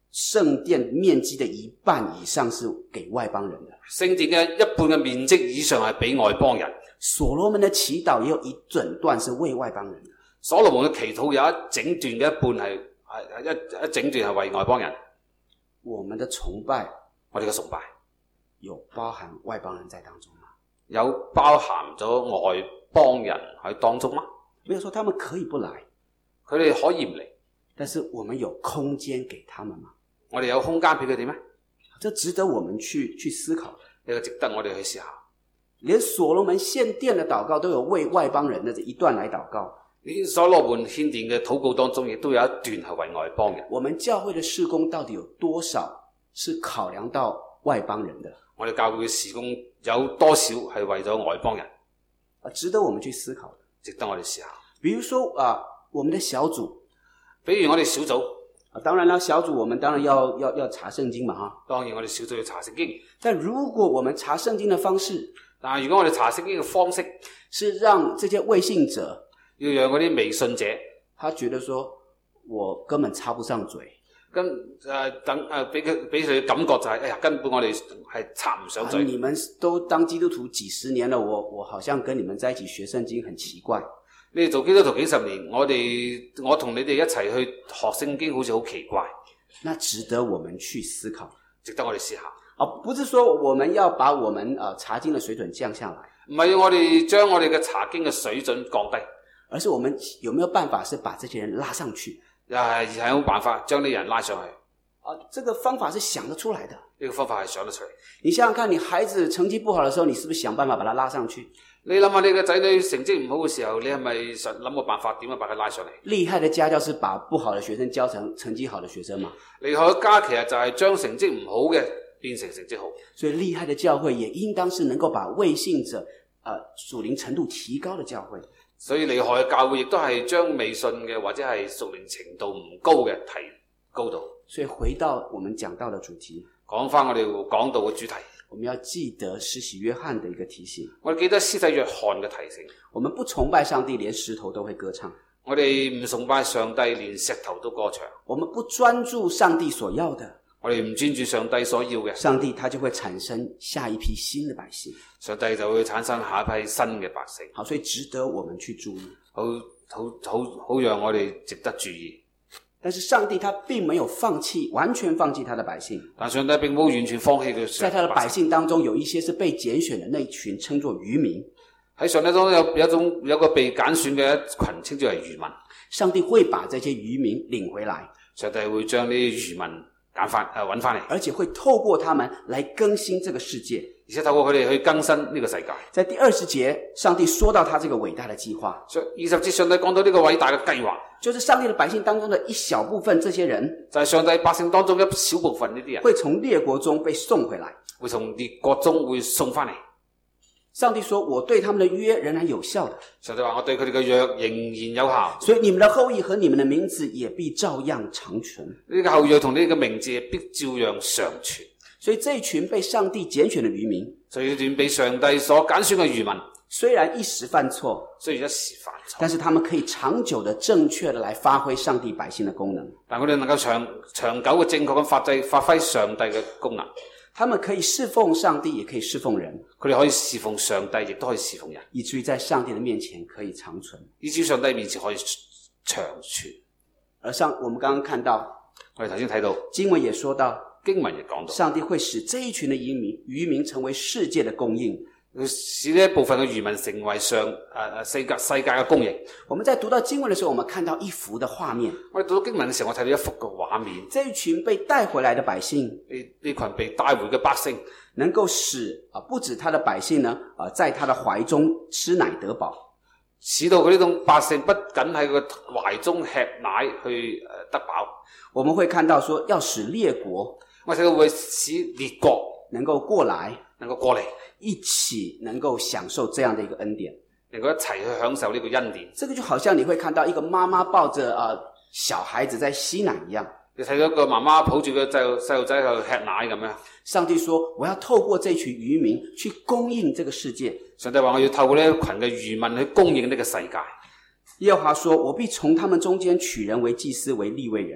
聖殿面積的一半以上是給外邦人的。 聖殿嘅一半嘅面積以上係俾外邦人。 所羅門的祈禱也有一整段是為外邦人的。 所羅門嘅祈禱有一整段嘅一半係係一一整段係為外邦人。 我們的崇拜， 我哋嘅崇拜有包含外邦人在當中嗎？ 有包含咗外邦人喺當中嗎？ 沒有說他們可以不來， 佢哋可以唔嚟， 但是我們有空間給他們嗎？ 我哋有空間俾佢哋咩？ 這值得我們去去思考。 呢個值得我哋去思考。 連所羅門獻殿的禱告都有為外邦人的這一段來禱告。 呢所羅門獻殿嘅禱告當中，亦都有一段係為外邦人。 我們教會的事工到底有多少是考量到外邦人的？ 我哋教會嘅事工有多少係為咗外邦人？ 啊，值得我們去思考的， 值得我哋思考。 比如說啊，我們的小組， 比如我哋小組。 啊，當然啦，小組我們當然要要要查聖經嘛，哈。 當然我哋小組要查聖經。 但如果我們查聖經的方式， 但係如果我哋查聖經嘅方式是讓這些未信者， 要讓嗰啲未信者， 他覺得說我根本插不上嘴， 跟誒等誒俾佢俾佢嘅感覺就係、是，哎呀，根本我哋係插唔上嘴。 啊，你們都當基督徒幾十年了，我我好像跟你們在一起學聖經很奇怪。 你哋做基督徒幾十年，我哋我同你哋一齊去學聖經，好似好奇怪。 那值得我們去思考， 值得我哋思考。 啊，不是說我們要把我們啊查經的水準降下來， 唔係要我哋將我哋嘅查經嘅水準降低， 而是我們有沒有辦法是把這些人拉上去？ 誒，而係有冇辦法將啲人拉上去？ 啊，這個方法是想得出來的。 呢個方法係想得出嚟。 你想想看，你孩子成績不好的時候，你是不是想辦法把他拉上去？ 你諗下，你個仔女成績唔好嘅時候，你係咪想諗個辦法點樣把佢拉上嚟？ 厲害的家教是把不好的學生教成成績好的學生嘛？ 厲害嘅家其實就係將成績唔好嘅變成成績好。 所以厲害的教會也應當是能夠把未信者呃屬靈程度提高的教會。 所以厲害嘅教會亦都係將未信嘅或者係屬靈程度唔高嘅提高度。 所以回到我們講到的主題， 講翻我哋講到嘅主題， 我們要記得施洗約翰的一個提醒。 我哋記得施洗約翰嘅提醒。 我們不崇拜上帝，連石頭都會歌唱。 我哋唔崇拜上帝，連石頭都歌唱。 我們不專注上帝所要的， 我哋唔專注上帝所要嘅， 上帝他就會產生下一批新的百姓。 上帝就會產生下一批新嘅百姓。 好，所以值得我們去注意。 好好好好讓我哋值得注意。 但是上帝他並沒有放棄，完全放棄他的百姓。 但上帝並冇完全放棄佢。 在他的百姓當中，有一些是被揀選的那一群，稱作餘民。 喺上帝當中有有一種有一個被揀選嘅一群，稱之為餘民。 上帝會把這些餘民領回來， 上帝會將呢啲餘民揀翻誒揾翻嚟， 而且會透過他們來更新這個世界。 而且透過佢哋去更新呢個世界。 在第二十節，上帝說到他這個偉大的計劃。 二十節上帝講到呢個偉大嘅計劃， 就是上帝的百姓當中的一小部分，這些人就係上帝百姓當中一小部分呢啲人， 會從列國中被送回來， 會從列國中會送翻嚟。 上帝說，我對他們的約仍然有效的。 上帝話，我對佢哋嘅約仍然有效， 所以你們的後裔和你們的名字也必照樣長存。 呢個後裔同呢個名字必照樣常存。 所以這一群被上帝揀選的餘民， 所以段被上帝所揀選嘅餘民， 雖然一時犯錯， 雖然一時犯錯， 但是他們可以長久的、正確的來發揮上帝百姓的功能。 但佢哋能夠長長久嘅正確咁發揮發揮上帝嘅功能。 他們可以侍奉上帝，也可以侍奉人。 佢哋可以侍奉上帝，亦都可以侍奉人， 以至於在上帝的面前可以長存。 以至於上帝面前可以長存。 而上我們剛剛看到， 我哋頭先睇到經文也說到， 經文亦講到， 上帝會使這一群的餘民餘民成為世界的供應， 使呢一部分嘅餘民成為上誒誒、呃、世界世界嘅供應。 我們在讀到經文的時候，我們看到一幅的畫面。 我哋讀到經文嘅時候，我睇到一幅嘅畫面。 這一群被帶回來的百姓， 呢呢群被帶回嘅百姓， 能夠使啊不止他的百姓呢啊在他的懷中吃奶得飽， 使到佢呢種百姓不僅喺佢懷中吃奶去誒得飽。 我們會看到說，要使列國， 我睇到會使列國能夠過來， 能夠過嚟， 一起能夠享受這樣的一個恩典， 能夠一齊去享受呢個恩典。 這個就好像你會看到一個媽媽抱着啊小孩子在吸奶一樣。 你睇到一個媽媽抱住個細路細路仔喺度吃奶咁樣。 上帝說，我要透過這群餘民去供應這個世界。 上帝話，我要透過呢一群嘅餘民去供應呢個世界。 耶和華說，我必從他們中間取人為祭司，為利未人。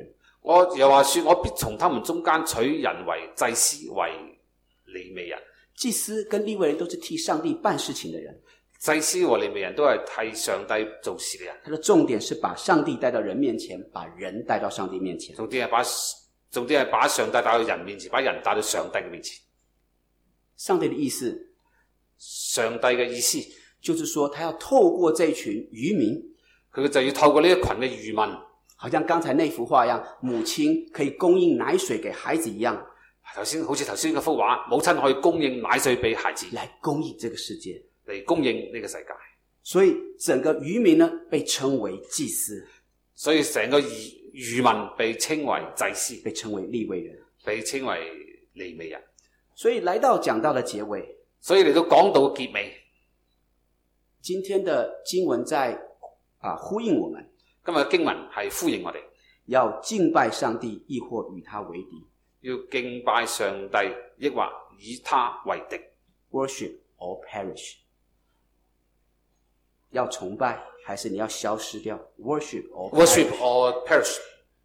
我又話說，我必從他們中間取人為祭司，為利未人。 祭司跟利未人都是替上帝辦事情的人， 祭司和利未人都係替上帝做事嘅人。 他的重點是把上帝帶到人面前，把人帶到上帝面前。 重點係把重點係把上帝帶到人面前，把人帶到上帝嘅面前。 上帝的意思， 上帝嘅意思就是說，他要透過這群漁民， 佢就要透過呢一群嘅漁民， 好像剛才那幅畫一樣，母親可以供應奶水給孩子一樣。 頭先好似頭先嗰幅畫，母親可以供應奶水俾孩子， 來供應這個世界， 嚟供應呢個世界。 所以整個漁民呢，被稱為祭司， 所以成個漁漁民被稱為祭司， 被稱為利未人， 被稱為利未人。 所以來到講道的結尾， 所以嚟到講道結尾， 今天的經文在啊呼應我們， 今日嘅經文係呼應我哋， 要敬拜上帝，亦或與他為敵。 要敬拜上帝，抑或以他為敵。 Worship or perish， 要崇拜還是你要消失掉？ Worship or Worship or perish。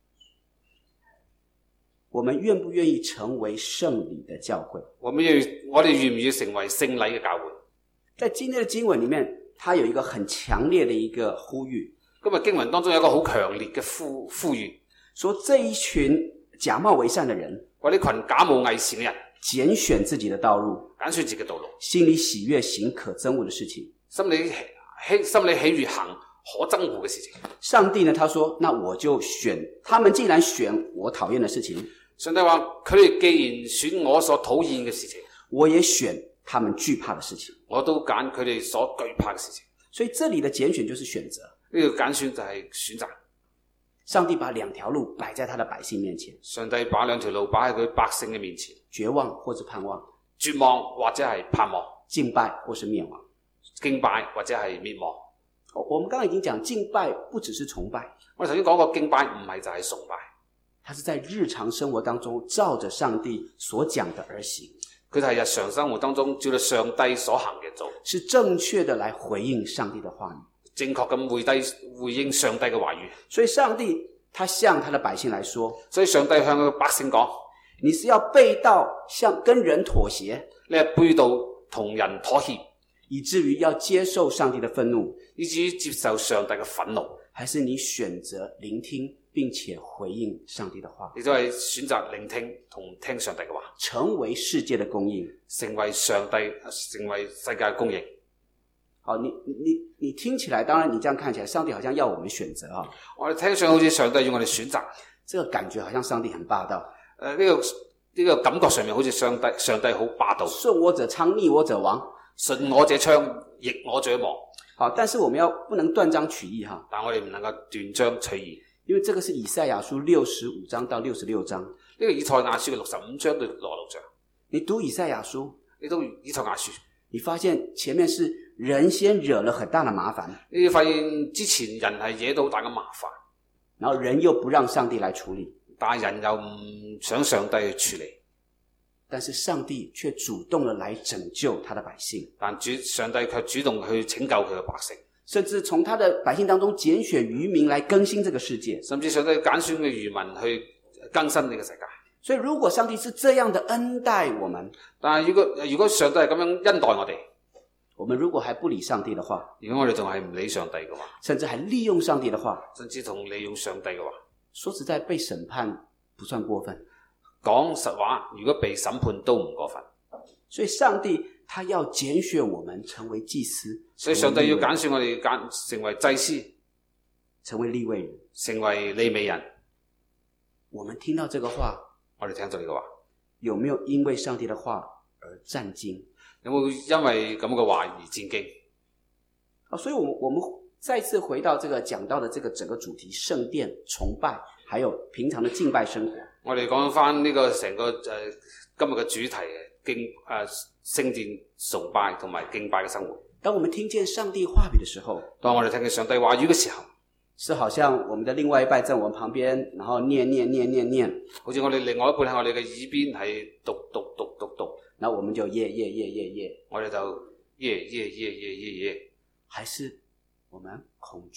我們願不願意成為聖禮的教會？ 我們要我哋願唔要成為聖禮嘅教會？ 在今天的經文裡面，它有一個很強烈的一個呼籲。 今日經文當中有一個好強烈嘅呼呼籲， 說這一群假冒為善的人， 為呢群假冒偽善嘅人揀選自己的道路， 揀選自己嘅道路， 心裡喜悅行可憎惡的事情， 心裏喜心裏喜悅行可憎惡嘅事情。 上帝呢，他說，那我就選，他們既然選我討厭的事情， 上帝話佢哋既然選我所討厭嘅事情， 我也選他們懼怕的事情， 我都揀佢哋所懼怕嘅事情。 所以這裡的揀選就是選擇， 呢個揀選就係選擇。 上帝把兩條路擺在他的百姓面前， 上帝把兩條路擺喺佢百姓嘅面前， 絕望或者盼望， 絕望或者係盼望， 敬拜或是滅亡， 敬拜或者係滅亡。 我們剛剛已經講，敬拜不只是崇拜， 我哋頭先講過，敬拜唔係就係崇拜， 它是在日常生活當中照着上帝所講的而行， 佢就係日常生活當中照着上帝所行嘅做， 是正確的來回應上帝的話語， 正確咁回低回應上帝嘅話語。 所以上帝他向他的百姓來說， 所以上帝向佢百姓講， 你是要背道向跟人妥協， 你係背道同人妥協， 以至於要接受上帝的憤怒， 以至於接受上帝嘅憤怒， 還是你選擇聆聽並且回應上帝的話， 亦都係選擇聆聽同聽上帝嘅話， 成為世界的供應， 成為上帝成為世界嘅供應。 好，你你你聽起來，當然你這樣看起來，上帝好像要我們選擇啊。 我哋聽上好似上帝要我哋選擇， 這個感覺好像上帝很霸道。 誒、呃，呢、這個呢、這個感覺上面好似上帝上帝好霸道， 順我者昌，逆我者亡。 順我者昌，逆我者亡。 好，但是我們要不能斷章取義哈。 但我哋唔能夠斷章取義， 因為這個是以賽亞書六十五章到六十六章。 呢個以賽亞書嘅六十五章到六十六章， 你讀以賽亞書， 你都以賽亞書， 你發現前面是人先惹了很大的麻煩， 你發現之前人係惹到好大嘅麻煩， 然後人又不讓上帝來處理， 但係人又唔想上帝去處理， 但是上帝卻主動地來拯救他的百姓， 但主上帝卻主動去拯救佢嘅百姓， 甚至從他的百姓當中揀選漁民來更新這個世界， 甚至上帝揀選嘅漁民去更新呢個世界。 所以如果上帝是這樣的恩待我們， 但係如果如果上帝係咁樣恩待我哋， 我們如果還不理上帝的話， 如果我哋仲係唔理上帝嘅話， 甚至還利用上帝的話， 甚至同利用上帝嘅話， 說實在被審判不算過分。 講實話，如果被審判都唔過分。 所以上帝他要揀選我們成為祭司， 所以上帝要揀選我哋揀成為祭司， 成為利未人， 成為利未人。 我們聽到這個話， 我哋聽到呢個話， 有沒有因為上帝的話而戰驚？ 有冇因為咁嘅話而戰驚？ 啊，所以我們我們再次回到這個講到的這個整個主題：聖殿崇拜，還有平常的敬拜生活。 我哋講翻呢個成個誒、呃、今日嘅主題嘅敬誒聖殿崇拜同埋敬拜嘅生活。 當我們聽見上帝話語的時候， 當我哋聽見上帝話語嘅時候， 是好像我們的另外一半在我們旁邊，然後念念念念念， 好似我哋另外一半喺我哋嘅耳邊係讀讀讀讀讀， 然後我們就耶耶耶耶耶， 我哋就耶耶耶耶耶耶， 還是我們恐懼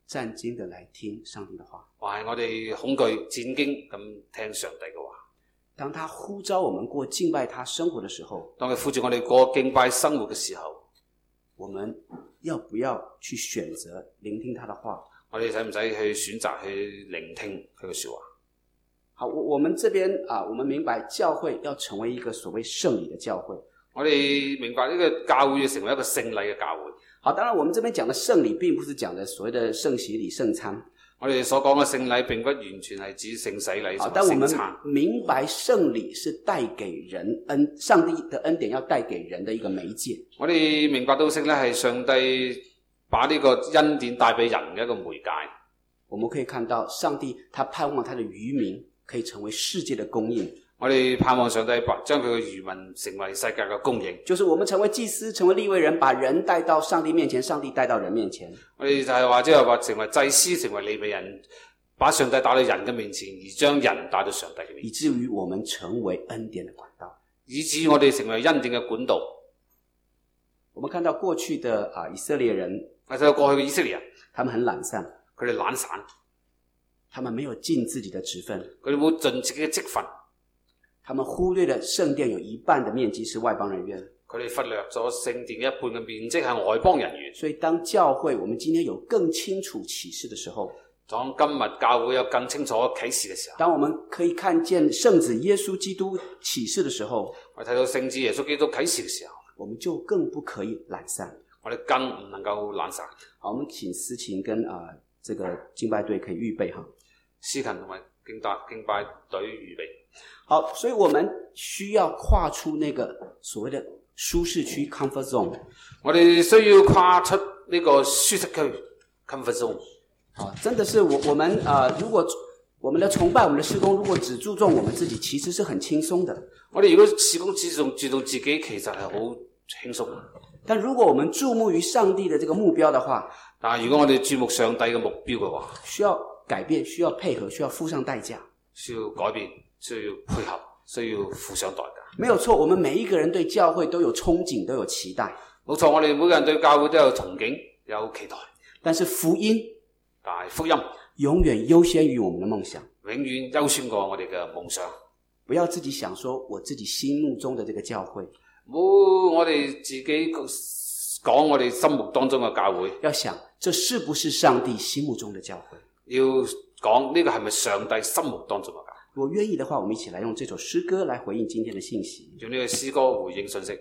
戰驚的來聽上帝的話， 還係我哋恐懼戰驚咁聽上帝嘅話。 當他呼召我們過敬拜他生活的時候， 當佢呼召我哋過敬拜生活嘅時候， 我們要不要去選擇聆聽他的話？ 我哋使唔使去選擇去聆聽佢嘅說話？ 好，我我們這邊啊，我們明白教會要成為一個所謂聖禮的教會。 我哋明白呢個教會要成為一個聖禮嘅教會。 好，當然我們這邊講的聖禮，並不是講的所謂的聖洗禮、聖餐。 我哋所講嘅聖禮，並不完全係指聖洗禮同但我們聖餐。 明白聖禮是帶給人恩，上帝的恩典要帶給人的一個媒介。 我哋明白到聖禮係上帝把呢個恩典帶俾人嘅一個媒介。 我們可以看到上帝他盼望他的餘民可以成為世界的供應。 我哋盼望上帝將佢嘅餘民成為世界嘅供應， 就是我們成為祭司，成為利未人，把人帶到上帝面前，上帝帶到人面前。 我哋就係話即係話成為祭司，成為利未人，把上帝帶到人嘅面前，而將人帶到上帝嘅面前， 以至於我們成為恩典的管道， 以至於我哋成為恩典嘅管道。 我們看到過去的啊以色列人， 我睇到過去嘅以色列人， 他們很懶散， 佢哋懶散， 他們沒有盡自己的職分， 佢哋冇盡自己嘅職分。 他們忽略了聖殿有一半的面積是外邦人院， 佢哋忽略咗聖殿一半嘅面積係外邦人院。 所以當教會我們今天有更清楚啟示的時候， 當今日教會有更清楚啟示嘅時候， 當我們可以看見聖子耶穌基督啟示的時候， 我睇到聖子耶穌基督啟示嘅時候， 我們就更不可以懶散， 我哋更唔能夠懶散。 好，我們請司琴跟啊、呃、這個敬拜隊可以預備哈， 司琴同埋敬拜敬拜隊預備。 好，所以我們需要跨出那個所謂的舒適區 comfort zone。 我哋需要跨出呢個舒適區 comfort zone。 好，真的是我我們啊、呃，如果我們的崇拜、我們的事工，如果只注重我們自己，其實是很輕鬆的。 我哋如果事工只重注重自己，其實係好輕鬆。 但如果我們注目於上帝的這個目標的話， 但係如果我哋注目上帝嘅目標嘅話， 需要改變，需要配合，需要付上代價。 需要改變，需要配合，需要付上代價。 沒有錯，我們每一個人對教會都有憧憬，都有期待。 冇錯，我哋每個人對教會都有憧憬，有期待。 但是福音， 但係福音永遠優先於我們的夢想， 永遠優先過我哋嘅夢想。 不要自己想說我自己心目中的這個教會， 冇我哋自己講我哋心目當中嘅教會， 要想這是不是上帝心目中的教會， 要講呢個係咪上帝心目當中嘅教會。 如果願意的話，我們一起來用這首詩歌來回應今天的信息， 用呢個詩歌回應信息。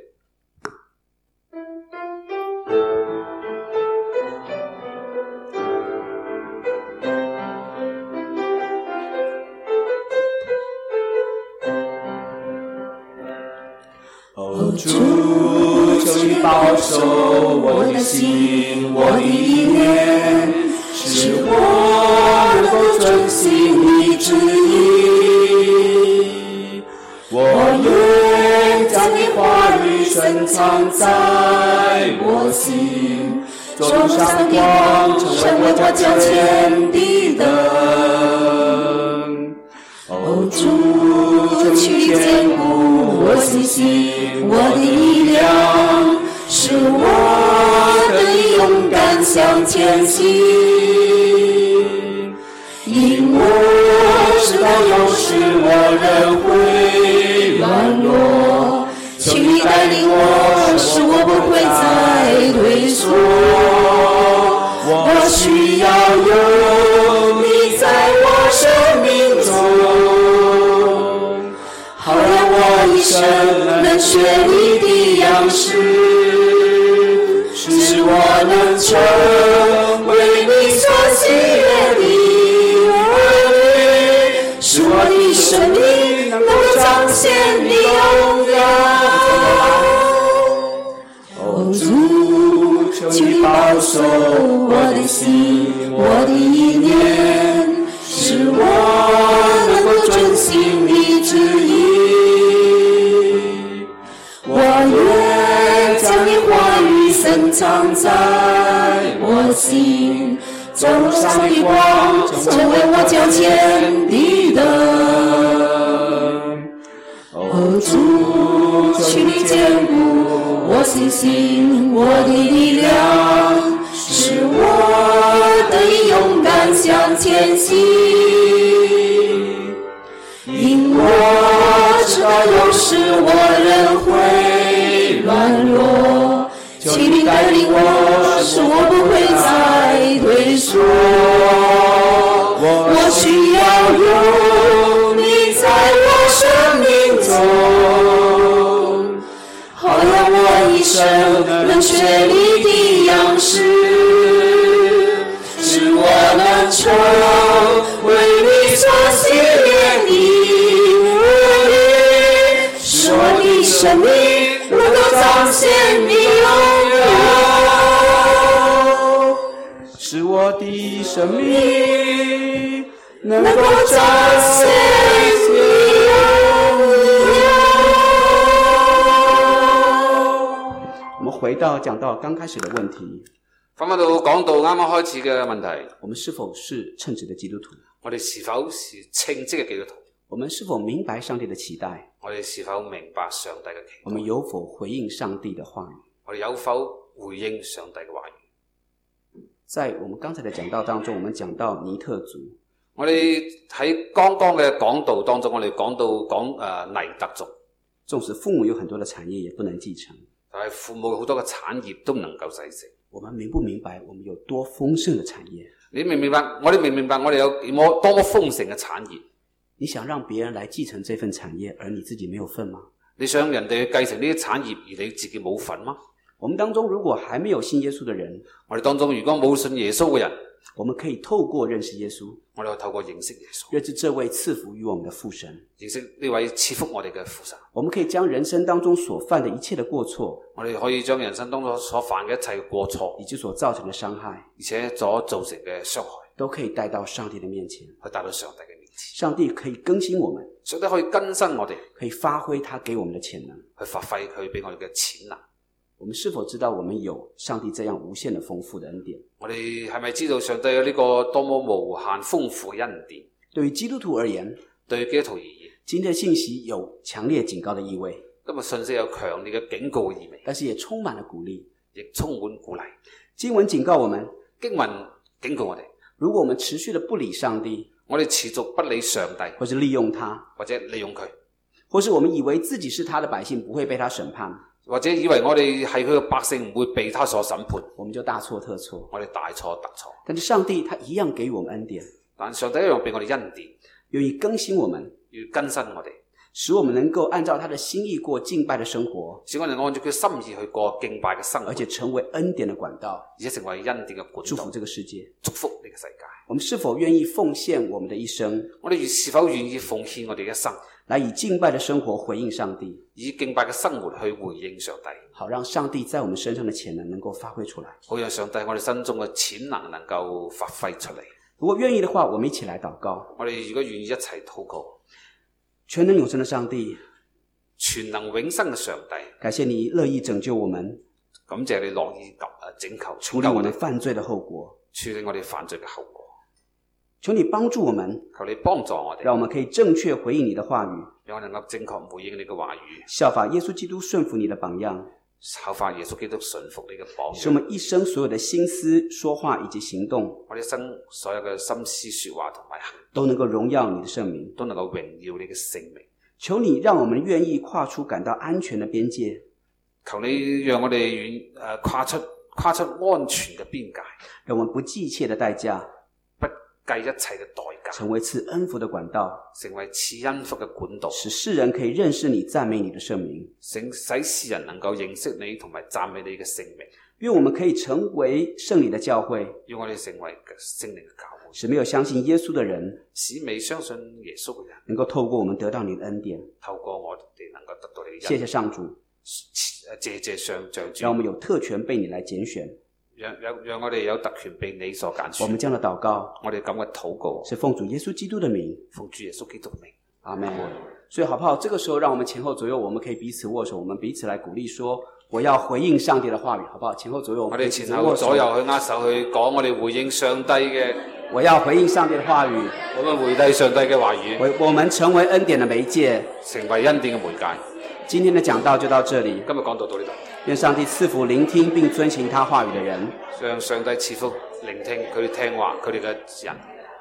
哦，主，求你保守我的心，我的意念，使我能夠遵行你旨意。我願將你話語深藏在我心，種上光，成為我腳前的燈。哦，主，求你堅固我信心，我的力量，使我得以勇敢向前行。因我知道有時我仍會軟弱，求你帶領我，使我不會再退縮。我需要有你在我生命中，好讓我一生能學你的樣式，使我能成為你所喜悅的兒女，使我的生命能夠彰顯你榮耀。哦，主，求你保守我的心，我的意念，使我能夠遵行你旨意。我願將你話語深藏在我心，種上的光，成為我腳前的燈。哦，主，求你堅固我信心，我的力量，使我得以勇敢向前行。因我知道有时我仍会软弱，求你带领我，使我不会再退缩。我需要有你在我生命中，好让我一生能学你的样式，使我能成为你所喜悦的儿女，使我的生命能够彰显你荣耀， 使我的生命能能够彰显你荣耀。 我們回到講到剛開始的問題， 翻返到講到啱啱開始嘅問題， 我們是否是稱職的基督徒？ 我哋是否是稱職嘅基督徒？ 我們是否明白上帝的期待？ 我哋是否明白上帝嘅期待？ 我們有否回應上帝的話語？ 我哋有否回應上帝嘅話語？ 在我們剛才的講道當中，我們講到尼特族。 我哋喺剛剛嘅講道當中，我哋講到講誒、呃、尼特族， 縱使父母有很多的產業，也不能繼承。 但係父母好多嘅產業都唔能夠繼承。 我們明不明白我們有多豐盛的產業？ 你明唔明白？我哋明唔明白？我哋有多多麼豐盛嘅產業？ 你想讓別人來繼承這份產業，而你自己沒有份嗎？ 你想人哋去繼承呢啲產業，而你自己冇份嗎？ 我們當中如果還沒有信耶穌的人， 我哋當中如果冇信耶穌嘅人， 我們可以透過認識耶穌， 我哋可以透過認識耶穌， 認識這位賜福於我們的父神， 認識呢位賜福我哋嘅父神。 我們可以將人生當中所犯的一切的過錯， 我哋可以將人生當中所犯嘅一切嘅過錯， 以及所造成的傷害， 而且所造成嘅傷害， 都可以帶到上帝的面前， 去帶到上帝嘅面前。 上帝可以更新我們， 上帝可以更新我哋， 可以發揮他給我們的潛能， 去發揮佢俾我哋嘅潛能。 我們是否知道我們有上帝這樣無限的豐富的恩典？ 我哋係咪知道上帝有呢個多麼無限豐富嘅恩典？ 對於基督徒而言， 對於基督徒而言， 今天的信息有強烈警告的意味， 今日信息有強烈嘅警告嘅意味， 但是也充滿了鼓勵， 亦充滿鼓勵。 經文警告我們， 經文警告我哋， 如果我們持續的不理上帝， 我哋持續不理上帝， 或是利用他， 或者利用佢， 或是我們以為自己是他的百姓，不會被他審判， 或者以為我哋係佢嘅百姓，唔會被他所審判， 我們就大錯特錯。 我哋大錯特錯。 但是上帝他一樣給我們恩典， 但上帝一樣俾我哋恩典， 願意更新我們， 要更新我哋， 使我們能夠按照他的心意過敬拜的生活， 使我哋按照佢心意去過敬拜嘅生活， 而且成為恩典的管道， 而且成為恩典嘅管道， 祝福這個世界， 祝福呢個世界。 我們是否願意奉獻我們的一生， 我哋是否願意奉獻我哋嘅一生， 來以敬拜的生活回應上帝， 以敬拜嘅生活去回應上帝， 好讓上帝在我們身上的潛能能夠發揮出來， 好讓上帝我哋身中嘅潛能能夠發揮出嚟。 如果願意的話，我們一起來禱告。 我哋如果願意一齊禱告， 全能永生的上帝， 全能永生嘅上帝， 感謝你樂意拯救我們， 感謝你樂意拯救處理我們犯罪的後果， 處理我哋犯罪嘅後果。 求你幫助我們， 求你幫助我哋， 讓我們可以正確回應你的話語， 讓我能夠正確回應你嘅話語， 效法耶穌基督順服你的榜樣， 效法耶穌基督順服你嘅榜樣， 使我們一生所有的心思、說話以及行動， 我哋一生所有嘅心思說話同埋行動， 都能夠榮耀你的聖名， 都能夠榮耀你嘅聖名。 求你讓我們願意跨出感到安全的邊界， 求你讓我哋遠誒跨出跨出安全嘅邊界， 讓我們不計一切的代價， 不計一切嘅代價， 成為賜恩福的管道， 成為賜恩福嘅管道， 使世人可以認識你、讚美你的聖名， 使使世人能夠認識你同埋讚美你嘅聖名。 願我們可以成為聖靈的教會， 讓我哋成為聖靈嘅教會， 使沒有相信耶穌的人， 使未相信耶穌嘅人， 能夠透過我們得到你的恩典。 透過我哋能夠得到你嘅謝謝上主， 謝謝上主， 讓我們有特權被你來揀選， 讓讓讓我哋有特權被你所揀選。 我們這樣的禱告， 我哋咁嘅禱告， 是奉主耶穌基督的名， 奉主耶穌基督的名。 阿門。所以好不好？這個時候，讓我們前後左右，我們可以彼此握手，我們彼此來鼓勵說，我要回應上帝的話語，好不好？前後左右，我們可以彼此握手， 我哋前後左右去握手去講，我哋回應上帝嘅， 我要回應上帝的話語， 我們回應上帝嘅話語， 我我們成為恩典的媒介， 成為恩典嘅媒介。 今天的講道就到這裡。 今日講道到呢度。 願上帝賜福聆聽並遵行他話語的人。 讓上帝賜福聆聽佢哋聽話佢哋嘅人。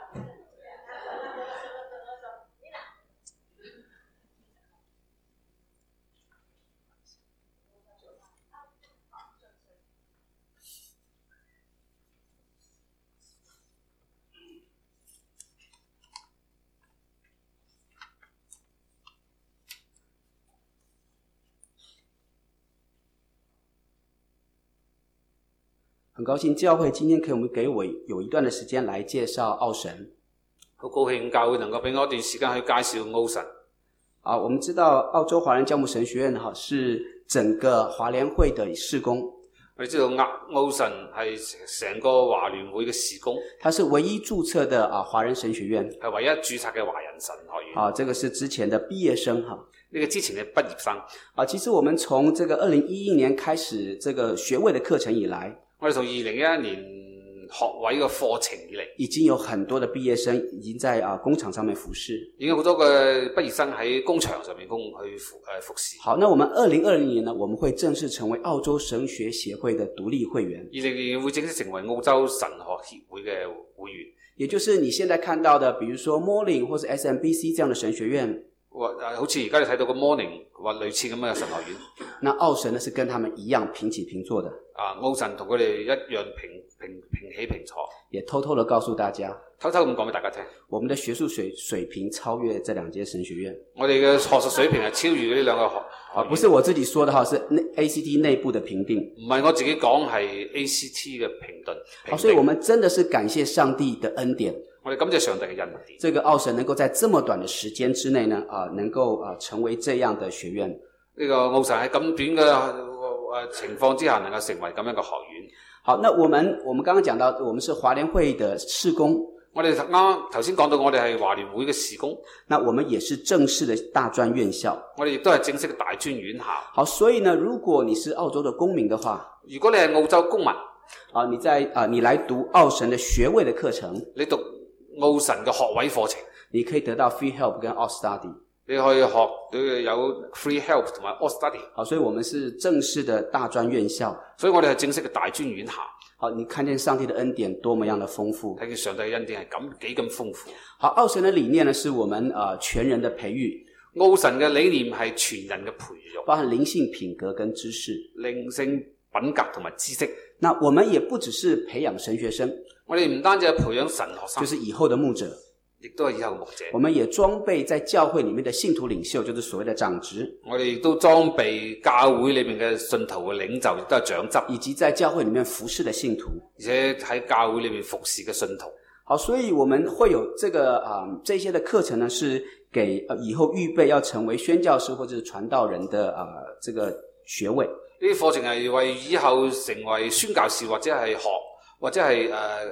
很高興教會今天可以我們給我有一段的時間來介紹奧神。 好高興教會能夠俾我一段時間去介紹奧神。 啊，我們知道澳洲華人教牧神學院哈是整個華聯會的事工。 我哋知道奧神係成個華聯會嘅事工。它是唯一註冊的啊華人神學院。 係唯一註冊嘅華人神學院。 啊，這個是之前的畢業生哈。 呢個之前嘅畢業生。 啊，其實我們從這個二零一一年開始這個學位的課程以來。 我哋從二零一一年學位嘅課程以嚟， 已經有很多的畢業生已經在啊工廠上面服侍， 已經好多嘅畢業生喺工場上面工去服誒服侍。 好，那我們二零二零年呢，我們會正式成為澳洲神學協會的獨立會員。 二零年會正式成為澳洲神學協會嘅會員， 也就是你現在看到的，比如說 Morning 或是 S M B C 這樣的神學院。 或好似而家你睇到個 Morning 或類似咁樣嘅神學院， 那奧神呢是跟他們一樣平起平坐的。 啊，奧神同佢哋一樣平平平起平坐。 也偷偷的告訴大家， 偷偷咁講俾大家聽， 我們的學術水水平超越這兩間神學院。 我哋嘅學術水平係超越呢兩個學啊，不是我自己說的哈，是 A C T 內部的評定。 唔係我自己講，係 A C T 嘅評論。 好，所以我們真的是感謝上帝的恩典。 我哋感謝上帝嘅恩典。 這個奧神能夠在這麼短的時間之內呢，啊、呃，能夠啊、呃、成為這樣的學院。 呢個奧神喺咁短嘅誒情況之下，能夠成為咁樣嘅學院。 好，那我們我們剛剛講到，我們是華聯會的事工。 我哋啱啱頭先講到，我哋係華聯會嘅事工。 那我們也是正式的大專院校。 我哋亦都係正式嘅大專院校。 好，所以呢，如果你是澳洲的公民的話， 如果你係澳洲公民， 啊，你在啊，你來讀奧神的學位的課程， 你讀奧神嘅學位課程， 你可以得到 free help 跟 alt study， 你可以學到有 free help 同埋 alt study。 好，所以我們是正式的大專院校， 所以我哋係正式嘅大專院校。 好，你看見上帝的恩典多麼樣的豐富， 睇見上帝嘅恩典係咁幾咁豐富。 好，奧神的理念呢，是我們啊、呃、全人的培育。 奧神嘅理念係全人嘅培育， 包含靈性品格跟知識， 靈性品格同埋知識。 那我們也不只是培養神學生， 我哋唔單止係培養神學生， 就是以後的牧者， 亦都係以後嘅牧者。 我們也裝備在教會裏面的信徒領袖，就是所謂的長執。 我哋亦都裝備教會裏面嘅信徒嘅領袖，亦都係長執， 以及在教會裏面服侍的信徒， 而且喺教會裏面服侍嘅信徒。 好，所以我們會有這個啊、呃、這些的課程呢，是給、呃、以後預備要成為宣教士或者是傳道人的啊、呃、這個學位。呢啲課程係為以後成為宣教士或者係學或者係誒誒誒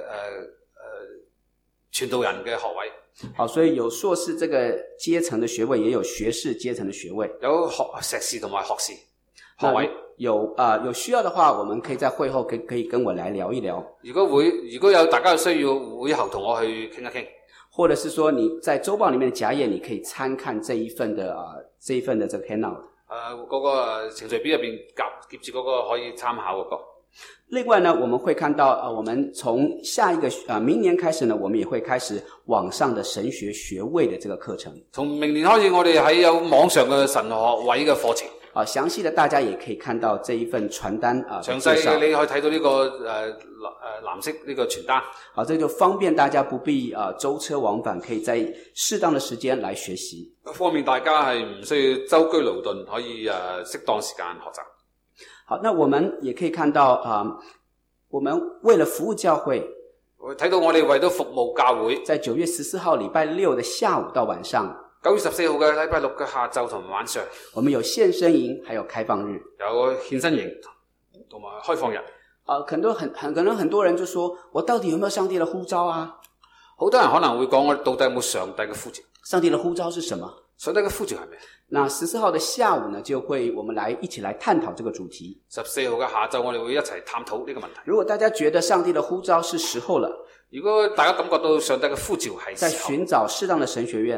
傳道人嘅學位。 好，所以有碩士這個階層的學位，也有學士階層的學位， 有學碩士同埋學士學位。 有啊、呃，有需要的話，我們可以在會後可以可以跟我來聊一聊。 如果會如果有大家有需要，會後同我去傾一傾， 或者是說你在週報裡面的夾頁，你可以參看這一份的啊、呃、這一份的這個 handout。 誒、呃，嗰、那個程序表入邊夾夾住嗰個可以參考嗰、那個。 另外呢，我們會看到啊、呃，我們從下一個啊、呃、明年開始呢，我們也會開始網上的神學學位的這個課程。從明年開始，我哋喺有網上嘅神學位嘅課程。 啊，詳細的大家也可以看到這一份傳單啊。 詳細嘅你可以睇到呢、這個誒誒、呃、藍色呢個傳單。好， 這就方便大家不必啊舟車往返，可以在適當的時間來學習。 方便大家係唔需要舟車勞頓，可以誒適、呃、當時間學習。 好，那我們也可以看到啊，我們為了服務教會， 我睇到我哋為咗服務教會， 在九月十四號禮拜六的下午到晚上， 九月十四號嘅禮拜六嘅下晝同埋晚上， 我們有獻身營，還有開放日， 有獻身營同埋開放日。 啊，很多很很可能很多人就說，我到底有沒有上帝的呼召啊？ 好多人可能會講，我到底有冇上帝嘅呼召？ 上帝的呼召是什麼？ 上帝嘅呼召係咩？ 那十四號的下午呢，就會我們來一起來探討這個主題。 十四號嘅下晝，我哋會一齊探討呢個問題。 如果大家覺得上帝的呼召是時候了， 如果大家感覺到上帝嘅呼召係時候， 在尋找適當的神學院，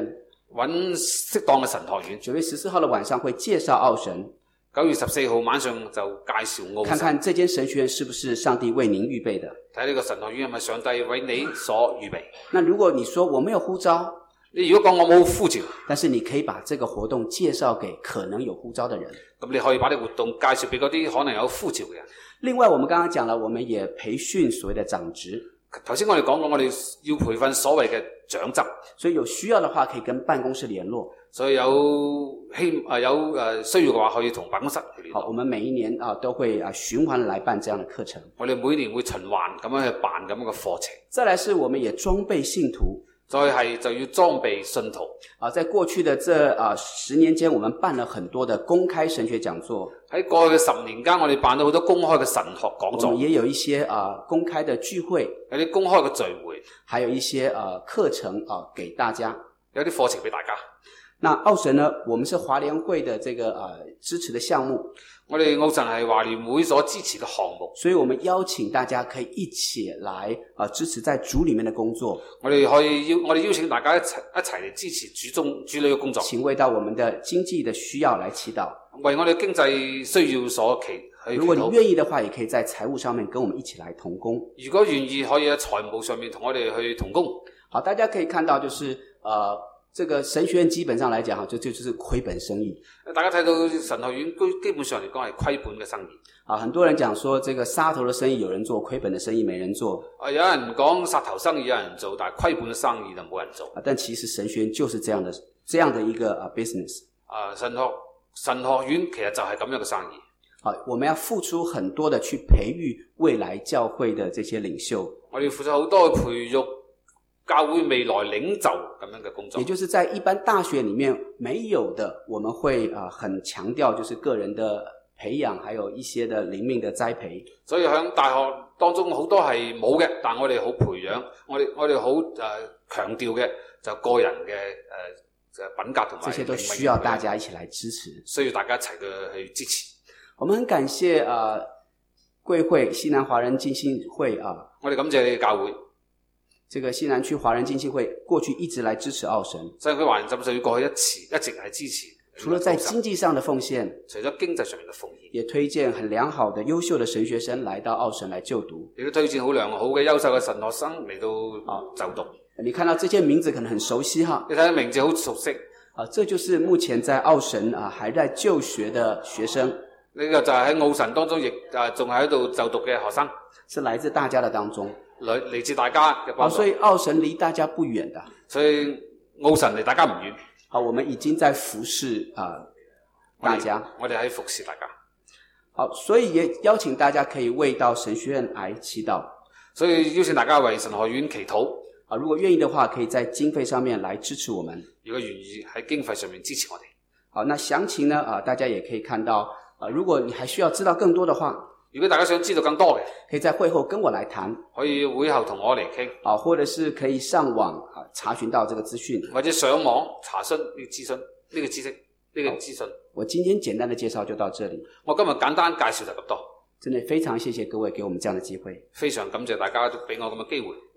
揾適當嘅神學院。 九月十四號的晚上會介紹奧神， 九月十四號晚上就介紹奧神， 看看這間神學院是不是上帝為您預備的。 睇呢個神學院係咪上帝為你所預備。 那如果你說我沒有呼召， 你如果講我冇呼召， 但是你可以把這個活動介紹給可能有呼召的人。 咁你可以把啲活動介紹俾嗰啲可能有呼召嘅人。 另外我們剛剛講了，我們也培訓所謂的長職。 頭先我哋講過，我哋要培訓所謂嘅長執， 所以有需要的話可以跟辦公室聯絡。 所以有希啊有誒需要嘅話，可以同辦公室去聯絡。 好，我們每一年啊都會啊循環來辦這樣的課程。 我哋每年會循環咁樣去辦咁樣嘅課程。 再來是我們也裝備信徒。 再係就要裝備信徒。 啊，在過去的這啊十年間，我們辦了很多的公開神學講座。 喺過去嘅十年間，我哋辦咗好多公開嘅神學講座。 我們也有一些啊公開的聚會， 有啲公開嘅聚會， 還有一些啊課程啊給大家， 有啲課程俾大家。 那奧神呢，我們是華聯會的這個啊支持的項目。 我哋奧神係華聯會所支持嘅項目， 所以我們邀請大家可以一起來啊支持在主裡面的工作。 我哋可以邀我哋邀請大家一齊一齊嚟支持主中主裏嘅工作。 請為到我們的經濟的需要來祈禱， 為我哋經濟需要所祈去祈禱。 如果你願意的話，也可以在財務上面跟我們一起來同工。 如果願意，可以喺財務上面同我哋去同工。 好，大家可以看到，就是呃。這個神學院基本上來講，就就就是虧本生意。 大家睇到神學院基本上嚟講係虧本嘅生意。 啊，很多人講說，這個殺頭的生意有人做，虧本的生意沒人做。 啊，有人講殺頭生意有人做，但係虧本嘅生意就冇人做。 啊，但其實神學院就是這樣的，這樣的一個啊 business。 啊，神學神學院其實就係咁樣嘅生意。 啊，我們要付出很多的去培育未來教會的這些領袖。 我哋要付出好多去培育教會未來領袖咁樣嘅工作， 也就是在一般大學裡面沒有的，我們會啊、呃、很強調就是個人的培養，還有一些的靈命的栽培。 所以喺大學當中好多係冇嘅，但我哋好培養，我哋我哋好誒強調嘅就個人嘅誒誒品格同埋。 這些都需要大家一起來支持， 需要大家一齊嘅去支持。 我們很感謝啊貴會西南華人浸信會啊， 我哋感謝你嘅教會。 這個西南區華人浸信會過去一直來支持奧神， 西南區華人浸信會過去一次一直係支持。 除了在經濟上的奉獻， 除咗經濟上面嘅奉獻， 也推薦很良好的優秀的神學生來到奧神來就讀， 亦都推薦好良好嘅優秀嘅神學生嚟到啊就讀。 你看到這些名字可能很熟悉哈， 你睇到名字好熟悉啊，這就是目前在奧神啊還在就學的學生。 呢個就係喺奧神當中亦啊仲係喺度就讀嘅學生， 是來自大家的當中。 嚟嚟自大家嘅幫助， 所以奧神離大家不遠的， 所以奧神離大家唔遠。 好，我們已經在服侍啊、呃、大家， 我哋喺服侍大家。 好，所以也邀請大家可以為到神學院來祈禱， 所以邀請大家為神學院祈禱。 啊，如果願意的話，可以在經費上面來支持我們。 如果願意喺經費上面支持我哋。 好，那詳情呢？啊，大家也可以看到，啊，如果你還需要知道更多的話。 如果大家想知道更多嘅， 可以在會後跟我來談， 可以會後同我嚟傾， 啊，或者是可以上網啊查詢到這個資訊， 或者上網查詢呢個資訊，呢、這個知識，呢、這個資訊。 我今天簡單的介紹就到這裡， 我今日簡單介紹就咁多， 真的非常謝謝各位給我們這樣的機會， 非常感謝大家俾我咁嘅機會。